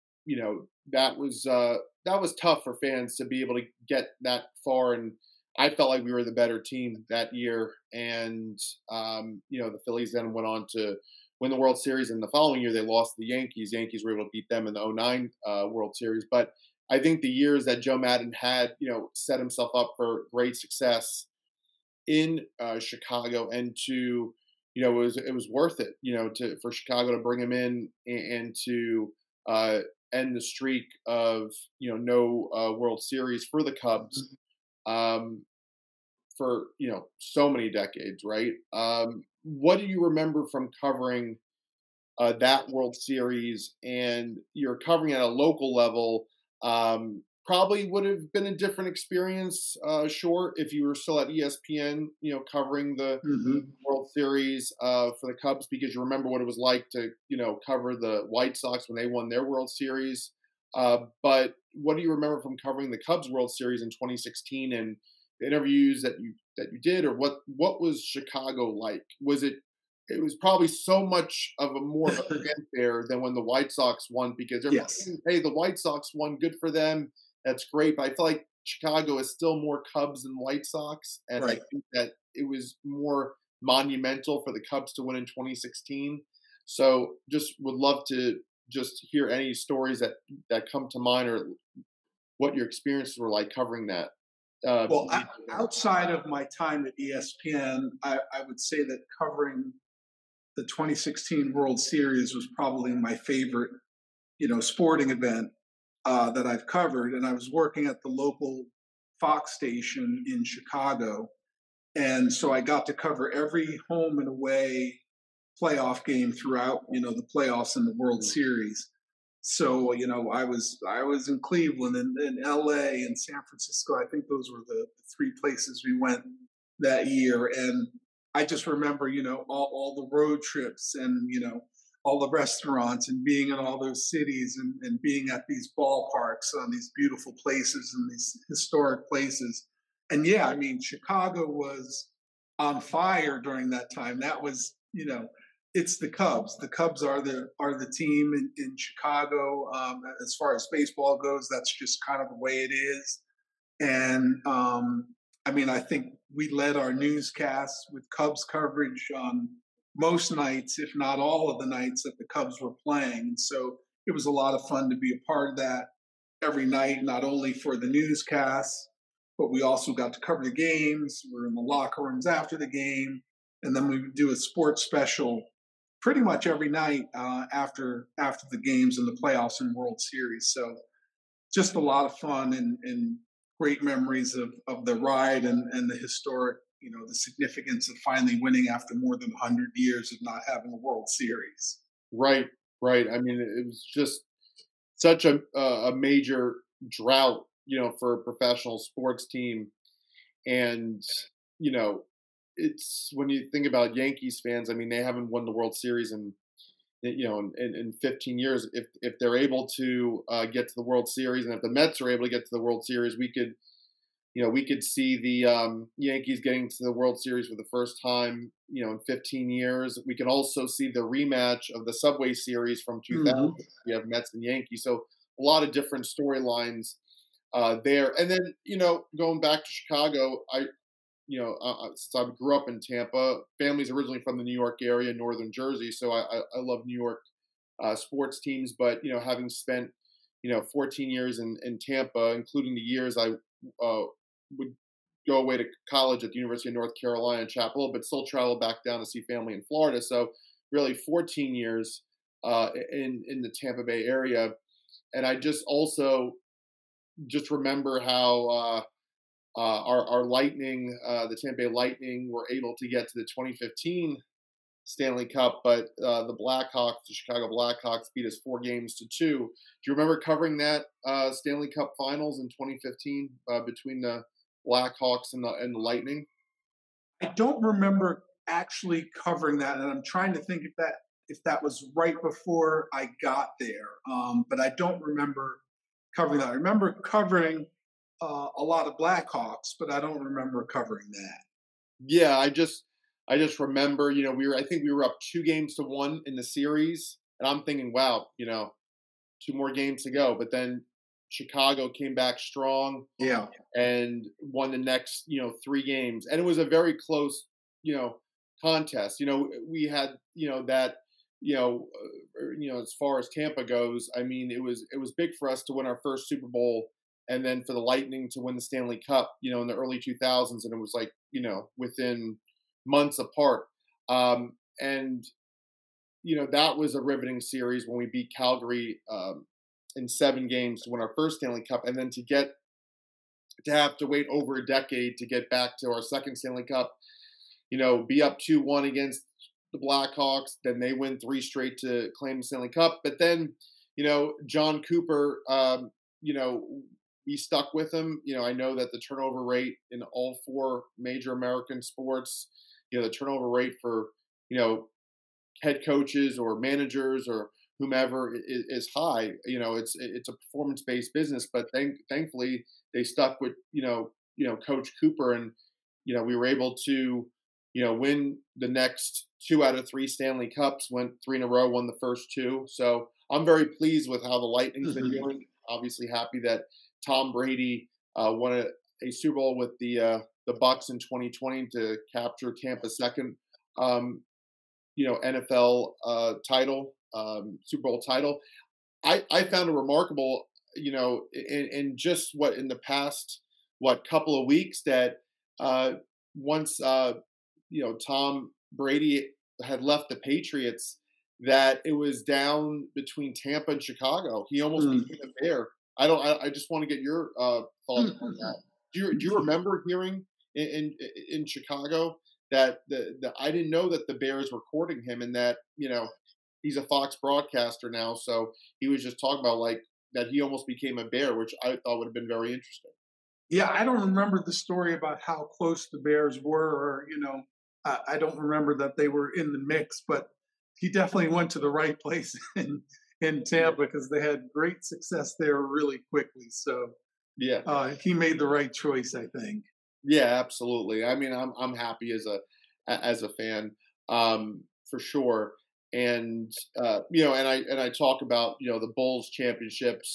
that was tough for fans to be able to get that far, and I felt like we were the better team that year. And the Phillies then went on to win the World Series, and the following year they lost to the Yankees. Yankees were able to beat them in the '09 World Series. But I think the years that Joe Madden had, set himself up for great success in Chicago, and to it was worth it, to for Chicago to bring him in and to uh, end the streak of no World Series for the Cubs, um, for so many decades, right? What do you remember from covering that World Series, and you're covering at a local level? Probably would have been a different experience, sure, if you were still at ESPN, covering the Hmm. World Series for the Cubs, because you remember what it was like to cover the White Sox when they won their World Series. But what do you remember from covering the Cubs World Series in 2016, and the interviews that you did, or what was Chicago like? Was it? It was probably so much of a more of a fanfare than when the White Sox won, because everybody, Yes. hey, the White Sox won, good for them, that's great. But I feel like Chicago is still more Cubs than White Sox, and I Right. think that it was more monumental for the Cubs to win in 2016. So just would love to just hear any stories that come to mind, or what your experiences were like covering that. Well, Major event. outside of my time at ESPN, I would say that covering the 2016 World Series was probably my favorite, sporting event that I've covered. And I was working at the local Fox station in Chicago, And so I got to cover every home and away playoff game throughout, the playoffs and the World Mm. Series. So, I was in Cleveland and LA and San Francisco. I think those were the three places we went that year. And I just remember, all the road trips and, all the restaurants and being in all those cities and being at these ballparks on these beautiful places and these historic places. And yeah, I mean, Chicago was on fire during that time. That was, it's the Cubs. The Cubs are the team in Chicago. As far as baseball goes, that's just kind of the way it is. And I mean, I think we led our newscasts with Cubs coverage on most nights, if not all of the nights that the Cubs were playing. And so it was a lot of fun to be a part of that every night, not only for the newscasts, but we also got to cover the games. We were in the locker rooms after the game, and then we would do a sports special pretty much every night after the games and the playoffs and World Series. So just a lot of fun and great memories of the ride and the historic, the significance of finally winning after more than 100 years of not having a World Series. Right, right. I mean, it was just such a major drought, for a professional sports team, and you know, it's when you think about Yankees fans. I mean, they haven't won the World Series in 15 years. If they're able to get to the World Series, and if the Mets are able to get to the World Series, we could see the Yankees getting to the World Series for the first time, in 15 years. We can also see the rematch of the Subway Series from 2000. Mm-hmm. We have Mets and Yankees, so a lot of different storylines there. And then, going back to Chicago, since I grew up in Tampa, family's originally from the New York area, northern Jersey, so I love New York sports teams. But having spent 14 years in Tampa, including the years I would go away to college at the University of North Carolina in Chapel Hill, but still travel back down to see family in Florida. So really 14 years in the Tampa Bay area. And I just remember how our Lightning, the Tampa Bay Lightning, were able to get to the 2015 Stanley Cup, but the Chicago Blackhawks, beat us 4-2. Do you remember covering that Stanley Cup Finals in 2015 between the Blackhawks and the Lightning? I don't remember actually covering that, and I'm trying to think if that was right before I got there. But I don't remember covering that. I remember covering a lot of Blackhawks, but I don't remember covering that. Yeah, I just remember, I think we were up 2-1 in the series, and I'm thinking, wow, two more games to go. But then Chicago came back strong Yeah. and won the next, 3 games. And it was a very close, contest. We had, that, as far as Tampa goes, I mean, it was big for us to win our first Super Bowl, and then for the Lightning to win the Stanley Cup, in the early 2000s, and it was like, within months apart. And that was a riveting series when we beat Calgary in 7 games to win our first Stanley Cup, and then to have to wait over a decade to get back to our second Stanley Cup. Be up 2-1 against the Blackhawks, then they win 3 straight to claim the Stanley Cup. But then, John Cooper, we stuck with him. I know that the turnover rate in all 4 major American sports, the turnover rate for, head coaches or managers or whomever is high. It's a performance based business, but thankfully they stuck with Coach Cooper, and we were able to win the next 2 out of 3 Stanley Cups. Went 3 in a row, won the first 2. So I'm very pleased with how the Lightning's been Mm-hmm. doing. Obviously happy that Tom Brady won a Super Bowl with the Bucks in 2020 to capture Tampa's second NFL title, Super Bowl title. I found it remarkable, in just in the past couple of weeks, that once Tom Brady had left the Patriots, that it was down between Tampa and Chicago. He almost became a Bear. I don't. I just want to get your thoughts on that. Do you remember hearing in Chicago that the I didn't know that the Bears were courting him, and that he's a Fox broadcaster now, so he was just talking about like that he almost became a Bear, which I thought would have been very interesting. Yeah, I don't remember the story about how close the Bears were, or I don't remember that they were in the mix, but he definitely went to the right place in Yeah, Tampa because they had great success there really quickly. So yeah, he made the right choice, I think. yeah, absolutely. I mean, I'm happy as a fan, for sure. And and I talk about the Bulls championships.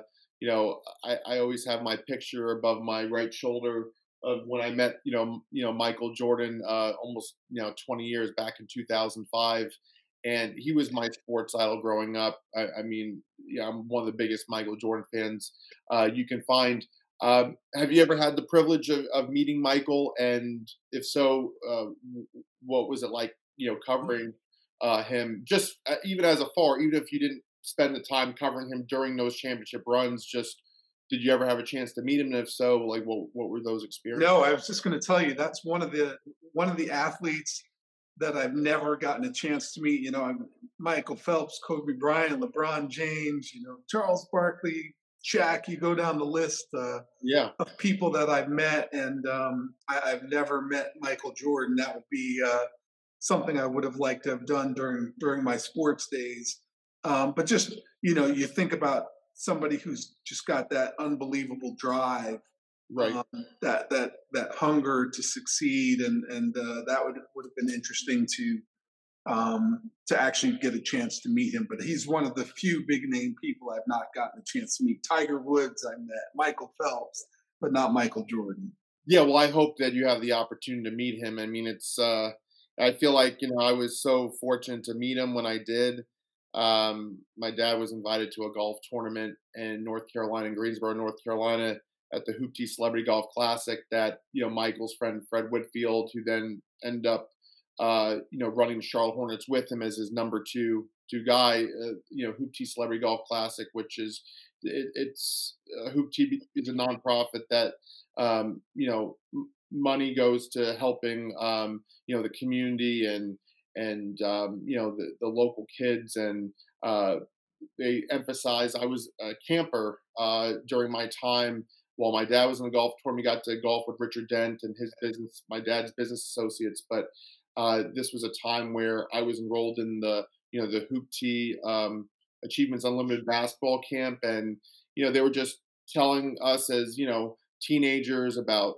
I always have my picture above my right shoulder of when I met Michael Jordan, almost 20 years back in 2005, and he was my sports idol growing up. I mean, yeah, I'm one of the biggest Michael Jordan fans you can find. Have you ever had the privilege of meeting Michael? And if so, what was it like, covering him? Just even as a far, even if you didn't spend the time covering him during those championship runs, just did you ever have a chance to meet him? And if so, like, what were those experiences? No, I was just going to tell you that's one of the athletes that I've never gotten a chance to meet. I'm Michael Phelps, Kobe Bryant, LeBron James, Charles Barkley, Shaq. You go down the list Yeah, of people that I've met, and I've never met Michael Jordan. That would be something I would have liked to have done during my sports days. But just you think about somebody who's just got that unbelievable drive, right. that hunger to succeed, and that would have been interesting to actually get a chance to meet him. But he's one of the few big name people I've not gotten a chance to meet. Tiger Woods, I met Michael Phelps, but not Michael Jordan. Yeah, well, I hope that you have the opportunity to meet him. I mean, I feel like, I was so fortunate to meet him when I did. My dad was invited to a golf tournament in North Carolina, in Greensboro, North Carolina, at the Hoopty Celebrity Golf Classic that, Michael's friend Fred Whitfield, who then ended up, running the Charlotte Hornets with him as his number two guy, Hoopty Celebrity Golf Classic, which is, it's Hoopty is a nonprofit that money goes to helping the community and the local kids, and they emphasize. I was a camper during my time while my dad was in the golf tour. We got to golf with Richard Dent and his business, my dad's business associates. But this was a time where I was enrolled in the Hoopty Achievements Unlimited basketball camp, and they were just telling us as teenagers about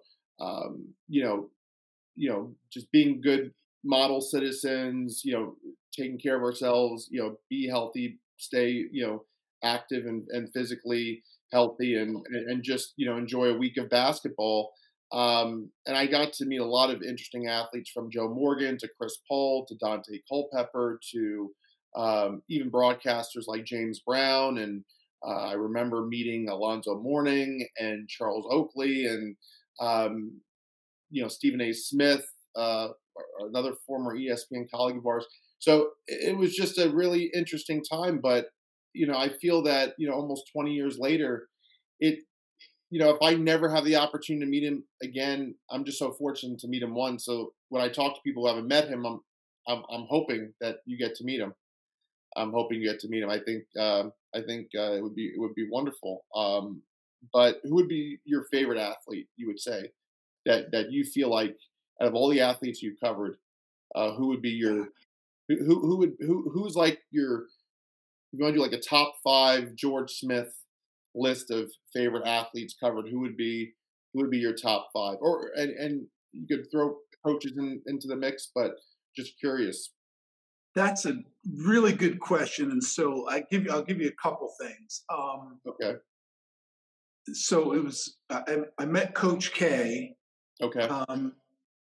just being good model citizens, taking care of ourselves, be healthy, stay active and physically healthy, and just enjoy a week of basketball. And I got to meet a lot of interesting athletes, from Joe Morgan to Chris Paul to Dante Culpepper to even broadcasters like James Brown, and I remember meeting Alonzo Mourning and Charles Oakley, and um, Stephen A. Smith, another former ESPN colleague of ours. So it was just a really interesting time. But I feel that almost 20 years later, it if I never have the opportunity to meet him again, I'm just so fortunate to meet him once. So when I talk to people who haven't met him, I'm hoping that you get to meet him. I'm hoping you get to meet him. I think it would be wonderful. But who would be your favorite athlete? You would say that you feel like, out of all the athletes you've covered, who would be your who's like your, if you want to do like a top five George Smith list of favorite athletes covered, who would be your top five? Or and you could throw coaches into the mix, but just curious. That's a really good question, and so I'll give you a couple things. Okay. So it was I met Coach K Okay. um,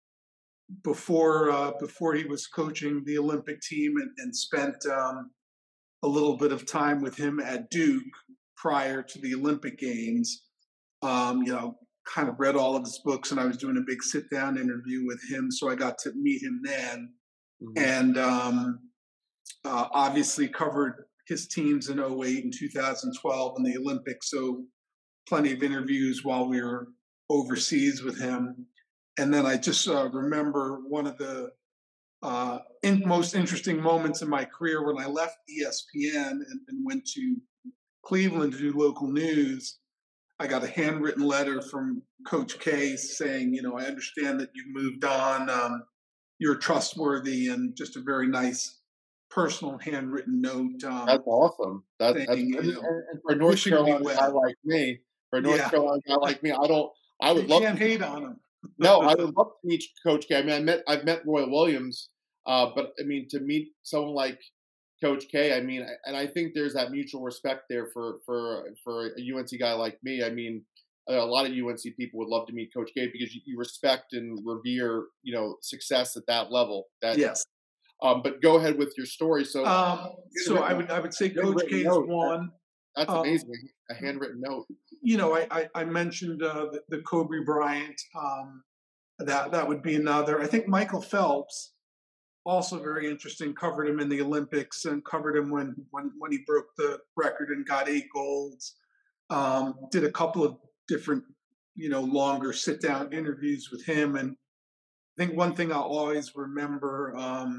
before he was coaching the Olympic team, and spent a little bit of time with him at Duke prior to the Olympic Games. Kind of read all of his books, and I was doing a big sit down interview with him, so I got to meet him then, Hmm. and obviously covered his teams in '08 and 2012 in the Olympics. So plenty of interviews while we were overseas with him. And then I just remember one of the most interesting moments in my career when I left ESPN and went to Cleveland to do local news. I got a handwritten letter from Coach K saying, I understand that you've moved on. You're trustworthy, and just a very nice personal handwritten note That's awesome. That's saying, and for a North wishing me Carolina guy well. like me, Yeah, I would you love can't to hate on him. no, I would love to meet Coach K. I mean, I've met Roy Williams, but I mean, to meet someone like Coach K, I mean, and I think there's that mutual respect there for a UNC guy like me. I mean, a lot of UNC people would love to meet Coach K because you respect and revere, success at that level. Yes. But go ahead with your story. So, So I would say Coach K handwritten is note. one. That's Um, amazing. A handwritten note. I mentioned the Kobe Bryant. That would be another. I think Michael Phelps, also very interesting. Covered him in the Olympics and covered him when he broke the record and got 8 golds. Did a couple of different, longer sit down interviews with him. And I think one thing I'll always remember.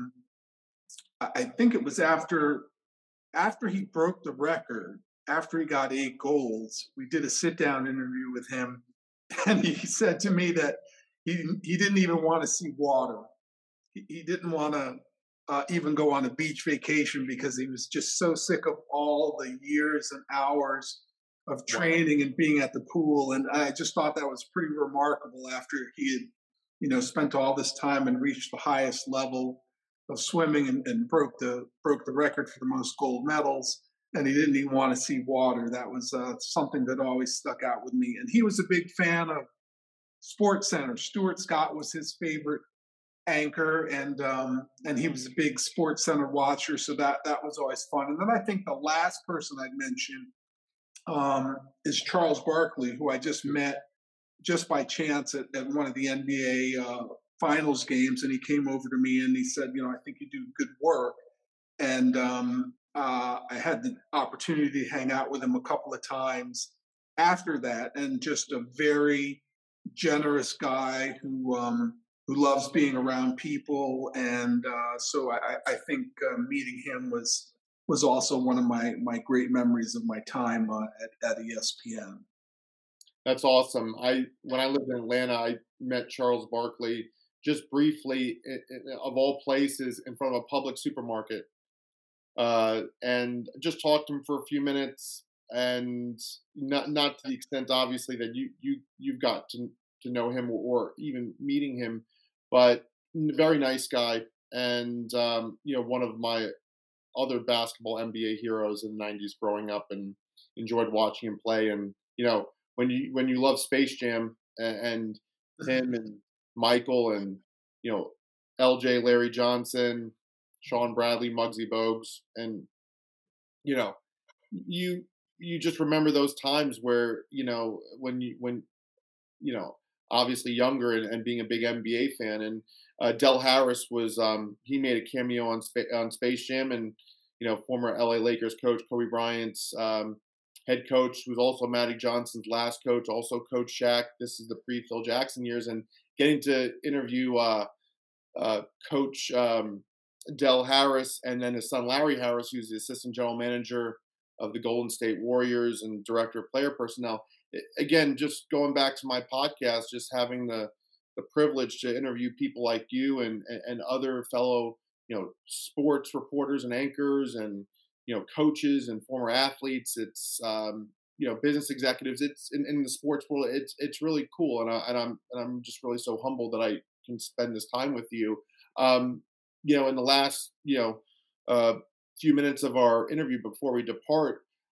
I think it was after he broke the record, after he got 8 golds, we did a sit down interview with him, and he said to me that he didn't even want to see water. He didn't want to even go on a beach vacation because he was just so sick of all the years and hours of Wow. training and being at the pool. And I just thought that was pretty remarkable after he had, spent all this time and reached the highest level of swimming and broke the record for the most gold medals. And he didn't even want to see water. That was something that always stuck out with me. And he was a big fan of Sports Center. Stuart Scott was his favorite anchor, and he was a big Sports Center watcher, so that was always fun. And then I think the last person I'd mention is Charles Barkley, who I just met just by chance at one of the NBA finals games, and he came over to me and he said, I think you do good work. And I had the opportunity to hang out with him a couple of times after that, and just a very generous guy who loves being around people, and so I think meeting him was also one of my great memories of my time at ESPN. That's awesome. When I lived in Atlanta, I met Charles Barkley just briefly, of all places, in front of a public supermarket, and just talked to him for a few minutes, and not to the extent, obviously, that you've got to know him or even meeting him, but very nice guy, and one of my other basketball NBA heroes in the '90s growing up, and enjoyed watching him play. And when you love Space Jam, and him and Michael and you know LJ, Larry Johnson, Sean Bradley, Muggsy Bogues, and you know you you just remember those times where when you know, obviously younger, and being a big NBA fan. And Del Harris was he made a cameo on on Space Jam, and former LA Lakers coach Kobe Bryant's head coach, was also Magic Johnson's last coach, also Coach Shaq. This is the pre-Phil Jackson years, and getting to interview Coach Del Harris, and then his son Larry Harris, who's the assistant general manager of the Golden State Warriors and director of player personnel. Again, just going back to my podcast, just having the privilege to interview people like you, and other fellow sports reporters and anchors, and coaches and former athletes. It's business executives. It's in the sports world. It's really cool, and I'm just really so humbled that I can spend this time with you. Um, in the last uh, few minutes of our interview before we depart,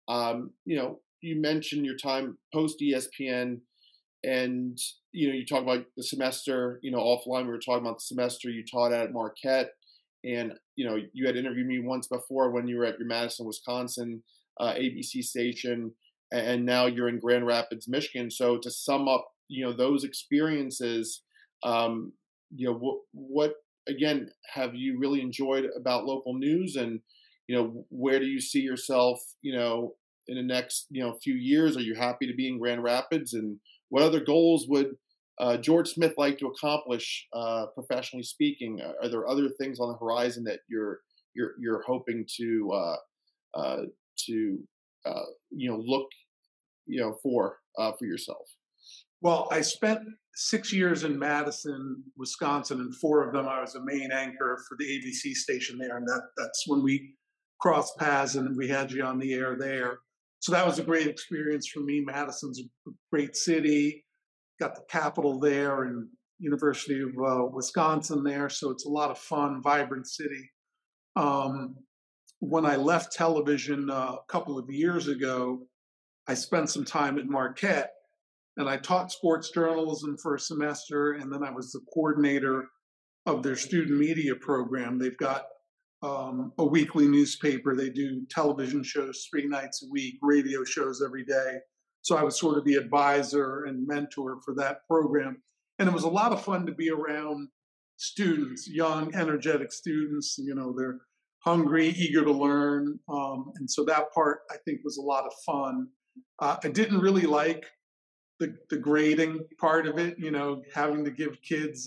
you mentioned your time post ESPN, and you talk about the semester. Offline we were talking about the semester you taught at Marquette, and you had interviewed me once before when you were at your Madison, Wisconsin ABC station, and now you're in Grand Rapids, Michigan. So to sum up, those experiences, what again have you really enjoyed about local news, and where do you see yourself, in the next few years? Are you happy to be in Grand Rapids, and what other goals would George Smith like to accomplish professionally speaking? Are there other things on the horizon that you're hoping uh, to look for yourself? Well, I spent 6 years in Madison, Wisconsin, and 4 of them I was a main anchor for the ABC station there, and that's when we crossed paths and we had you on the air there. So that was a great experience for me. Madison's a great city, got the Capitol there, and University of Wisconsin there, so it's a lot of fun, vibrant city. Um, when I left television a couple of years ago, I spent some time at Marquette and I taught sports journalism for a semester, and then I was the coordinator of their student media program. They've got a weekly newspaper. They do television shows 3 nights a week, radio shows every day. So I was sort of the advisor and mentor for that program. And it was a lot of fun to be around students, young, energetic students. They're hungry, eager to learn. And so that part, I think, was a lot of fun. I didn't really like the grading part of it, having to give kids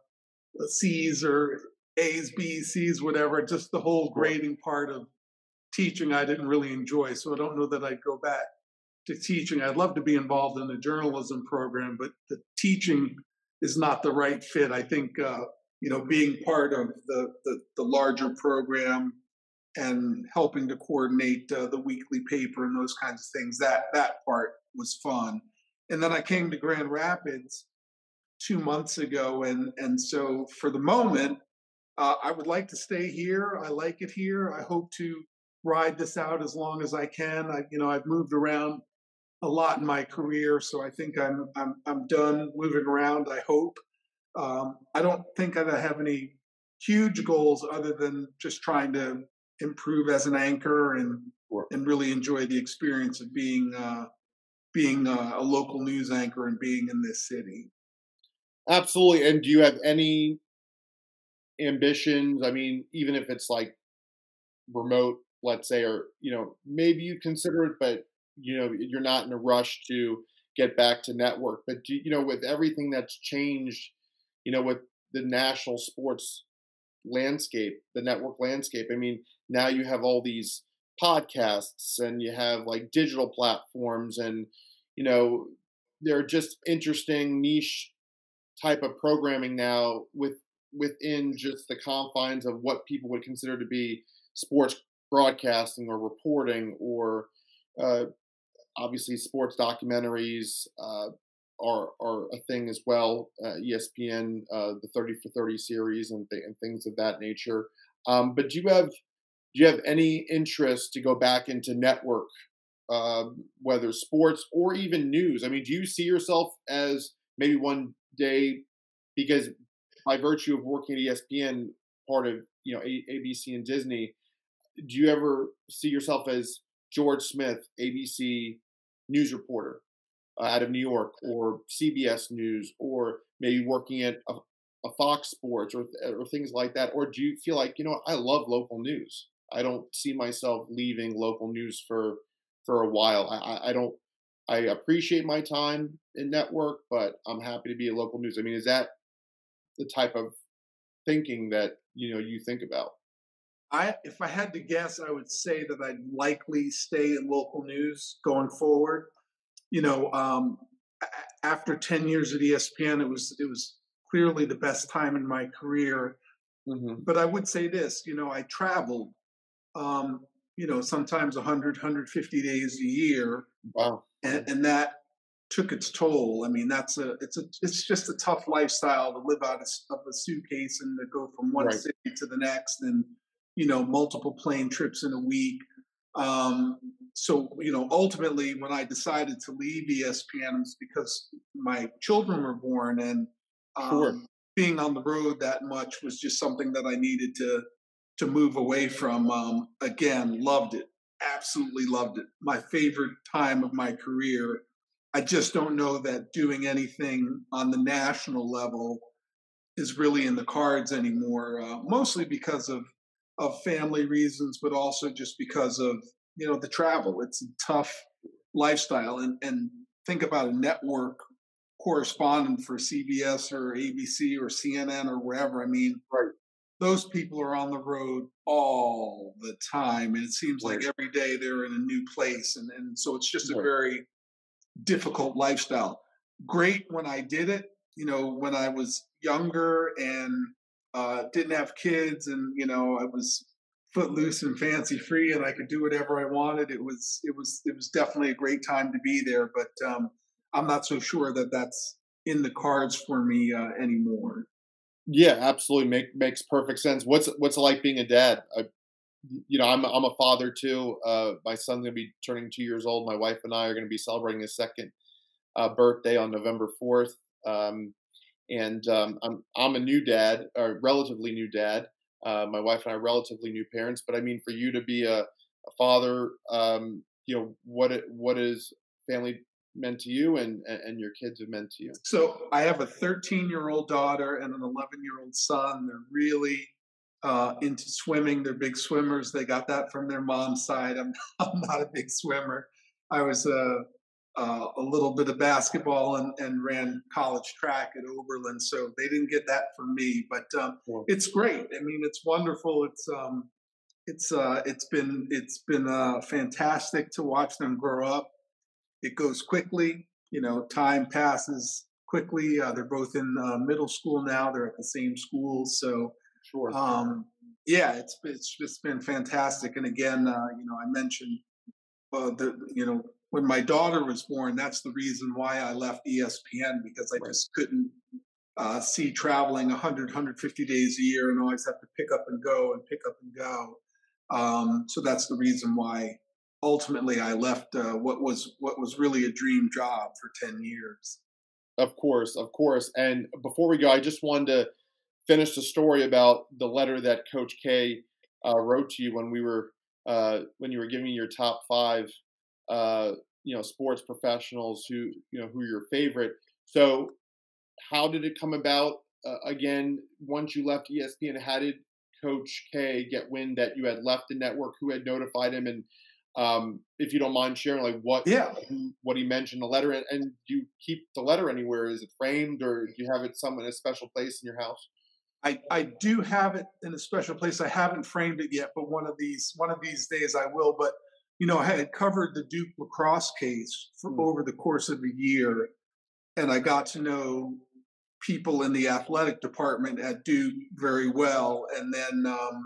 C's or A's, B's, C's, whatever. Just the whole grading part of teaching, I didn't really enjoy. So I don't know that I'd go back to teaching. I'd love to be involved in the journalism program, but the teaching is not the right fit. I think being part of the larger program and helping to coordinate the weekly paper and those kinds of things, that part was fun. And then I came to Grand Rapids 2 months ago, and so for the moment, I would like to stay here. I like it here. I hope to ride this out as long as I can. I've moved around a lot in my career, so I think I'm done moving around. I hope. I don't think I have any huge goals other than just trying to improve as an anchor and really enjoy the experience of being a local news anchor and being in this city. Absolutely. And do you have any ambitions? I mean, even if it's like remote, let's say, or maybe you consider it, but you're not in a rush to get back to network. But with everything that's changed, with the national sports landscape, the network landscape. I mean, now you have all these podcasts and you have like digital platforms, and they're just interesting niche type of programming now within just the confines of what people would consider to be sports broadcasting or reporting, or uh, obviously sports documentaries are a thing as well. ESPN, the 30 for 30 series and things of that nature. But do you have any interest to go back into network, whether sports or even news? I mean, do you see yourself as maybe one day, because by virtue of working at ESPN, part of ABC and Disney, do you ever see yourself as George Smith, ABC news reporter out of New York, or CBS News, or maybe working at a Fox Sports, or things like that? Or do you feel like, I love local news. I don't see myself leaving local news for a while. I don't. I appreciate my time in network, but I'm happy to be a local news. I mean, is that the type of thinking that you think about? If I had to guess, I would say that I'd likely stay in local news going forward. You know, um, After 10 years at ESPN, it was clearly the best time in my career. Hmm. But I would say this, I traveled, sometimes 100, 150 days a year, Wow. and that took its toll. I mean, it's just a tough lifestyle to live out of a suitcase and to go from one Right. city to the next, and multiple plane trips in a week. Um, so ultimately, when I decided to leave ESPN, it was because my children were born, and Sure. being on the road that much was just something that I needed to move away from. Again, loved it, absolutely loved it. My favorite time of my career. I just don't know that doing anything on the national level is really in the cards anymore. Mostly because of family reasons, but also just because of the travel. It's a tough lifestyle, and think about a network correspondent for CBS or ABC or CNN or wherever. I mean, Right. those people are on the road all the time, and it seems like Right. every day they're in a new place, and so it's just a Right. very difficult lifestyle. Great when I did it, when I was younger and didn't have kids, and I was footloose and fancy free, and I could do whatever I wanted. It was definitely a great time to be there, but I'm not so sure that that's in the cards for me anymore. Yeah, absolutely. Makes perfect sense. What's it like being a dad? I'm a father too. My son's gonna be turning 2 years old. My wife and I are gonna be celebrating his second birthday on November 4th. I'm a new dad, or relatively new dad. My wife and I are relatively new parents. But I mean, for you to be a father, what is family meant to you, and your kids have meant to you? So I have a 13-year-old daughter and an 11-year-old son. They're really into swimming. They're big swimmers. They got that from their mom's side. I'm not a big swimmer. I was a little bit of basketball and ran college track at Oberlin, so they didn't get that from me. But Well, it's great. I mean, it's wonderful. It's been fantastic to watch them grow up. It goes quickly. Time passes quickly. They're both in middle school now. They're at the same school, so sure. yeah, it's just been fantastic. And again, I mentioned when my daughter was born, that's the reason why I left ESPN, because I Right. just couldn't see traveling 100, days a year and always have to pick up and go and pick up and go. So that's the reason why ultimately I left what was really a dream job for 10 years. Of course, of course. And before we go, I just wanted to finish the story about the letter that Coach K wrote to you when you were giving me your top five, sports professionals who are your favorite. So, how did it come about? Again, once you left ESPN, how did Coach K get wind that you had left the network? Who had notified him? And if you don't mind sharing, like Yeah, what he mentioned in the letter, and do you keep the letter anywhere? Is it framed, or do you have it some in a special place in your house? I do have it in a special place. I haven't framed it yet, but one of these days I will. But I had covered the Duke lacrosse case for Mm, over the course of a year, and I got to know people in the athletic department at Duke very well. And then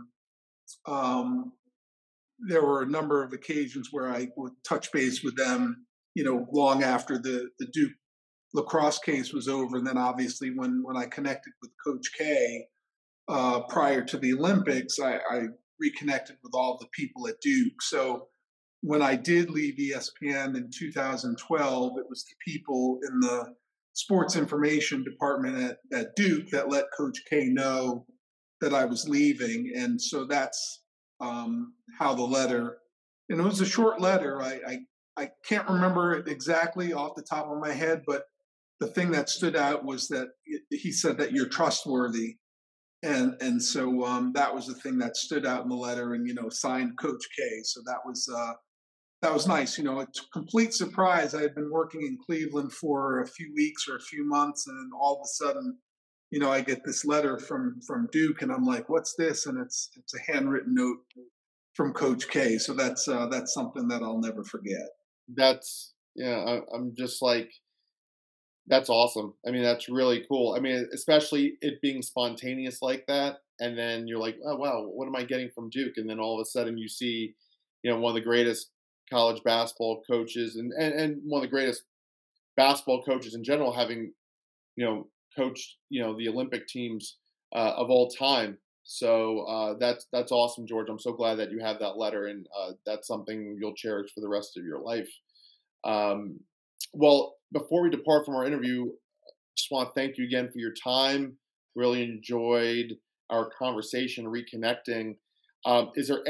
um, there were a number of occasions where I would touch base with them, long after the Duke lacrosse case was over. And then obviously when I connected with Coach K prior to the Olympics, I reconnected with all the people at Duke. So when I did leave ESPN in 2012, it was the people in the sports information department at Duke that let Coach K know that I was leaving. And so that's how the letter, and it was a short letter. I can't remember it exactly off the top of my head, but the thing that stood out was that he said that you're trustworthy, and so that was the thing that stood out in the letter, and signed Coach K. So that was nice. It's a complete surprise. I had been working in Cleveland for a few weeks or a few months, and then all of a sudden, I get this letter from Duke, and I'm like, "What's this?" And it's a handwritten note from Coach K. So that's something that I'll never forget. that's yeah. I'm just like, that's awesome. I mean, that's really cool. I mean, especially it being spontaneous like that, and then you're like, oh wow, what am I getting from Duke? And then all of a sudden you see, one of the greatest college basketball coaches, and one of the greatest basketball coaches in general, having coached the Olympic teams of all time. So that's awesome, George. I'm so glad that you have that letter, and that's something you'll cherish for the rest of your life. Um, well, before we depart from our interview, just want to thank you again for your time. Really enjoyed our conversation, reconnecting. Is there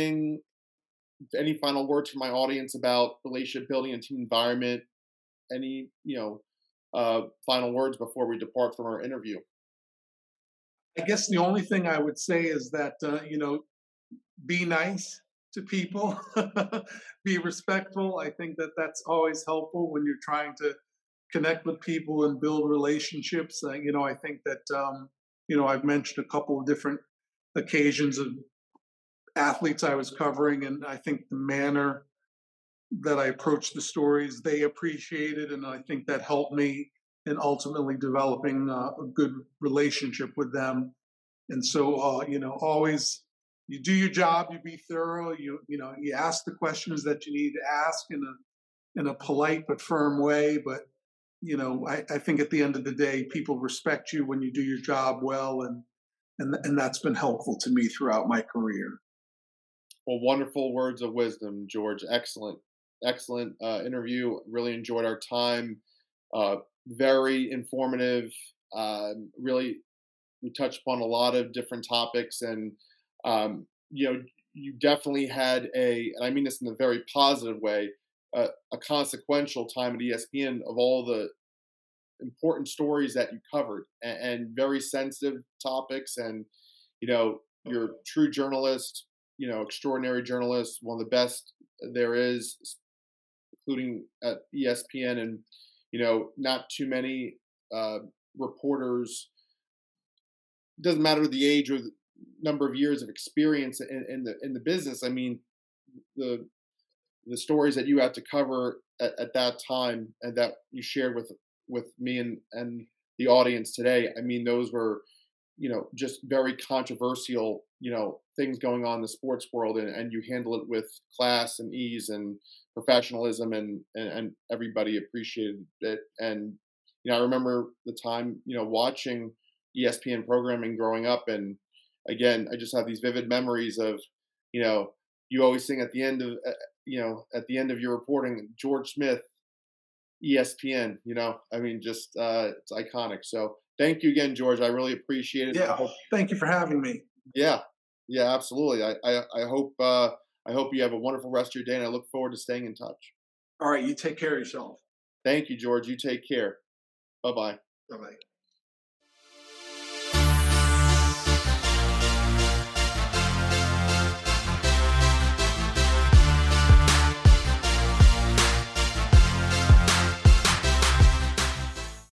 any final words for my audience about relationship building and team environment? Any, final words before we depart from our interview? I guess the only thing I would say is that be nice to people, be respectful. I think that that's always helpful when you're trying to connect with people and build relationships. I think that I've mentioned a couple of different occasions of athletes I was covering, and I think the manner that I approached the stories they appreciated, and I think that helped me in ultimately developing a good relationship with them. And so, always you do your job, you be thorough, you ask the questions that you need to ask in a polite but firm way. But I think at the end of the day, people respect you when you do your job well, and that's been helpful to me throughout my career. Well, wonderful words of wisdom, George. Excellent, excellent interview. Really enjoyed our time. Very informative. Really, we touched upon a lot of different topics, and you definitely had and I mean this in a very positive way, a consequential time at ESPN of all the important stories that you covered, and very sensitive topics. And you're a true journalist, extraordinary journalist, one of the best there is, including at ESPN. And not too many reporters, doesn't matter the age or the number of years of experience in the business. I mean, the the stories that you had to cover at that time and that you shared with me and the audience today. I mean, those were just very controversial things going on in the sports world, and you handle it with class and ease and professionalism, and everybody appreciated it. And I remember the time watching ESPN programming growing up, and again, I just have these vivid memories of you know you always sing at the end of at the end of your reporting, George Smith, ESPN. I mean, just it's iconic. So thank you again, George. I really appreciate it. Yeah, thank you for having me. Yeah, yeah, absolutely. I hope you have a wonderful rest of your day, and I look forward to staying in touch. All right, you take care of yourself. Thank you, George. You take care. Bye bye. Bye bye.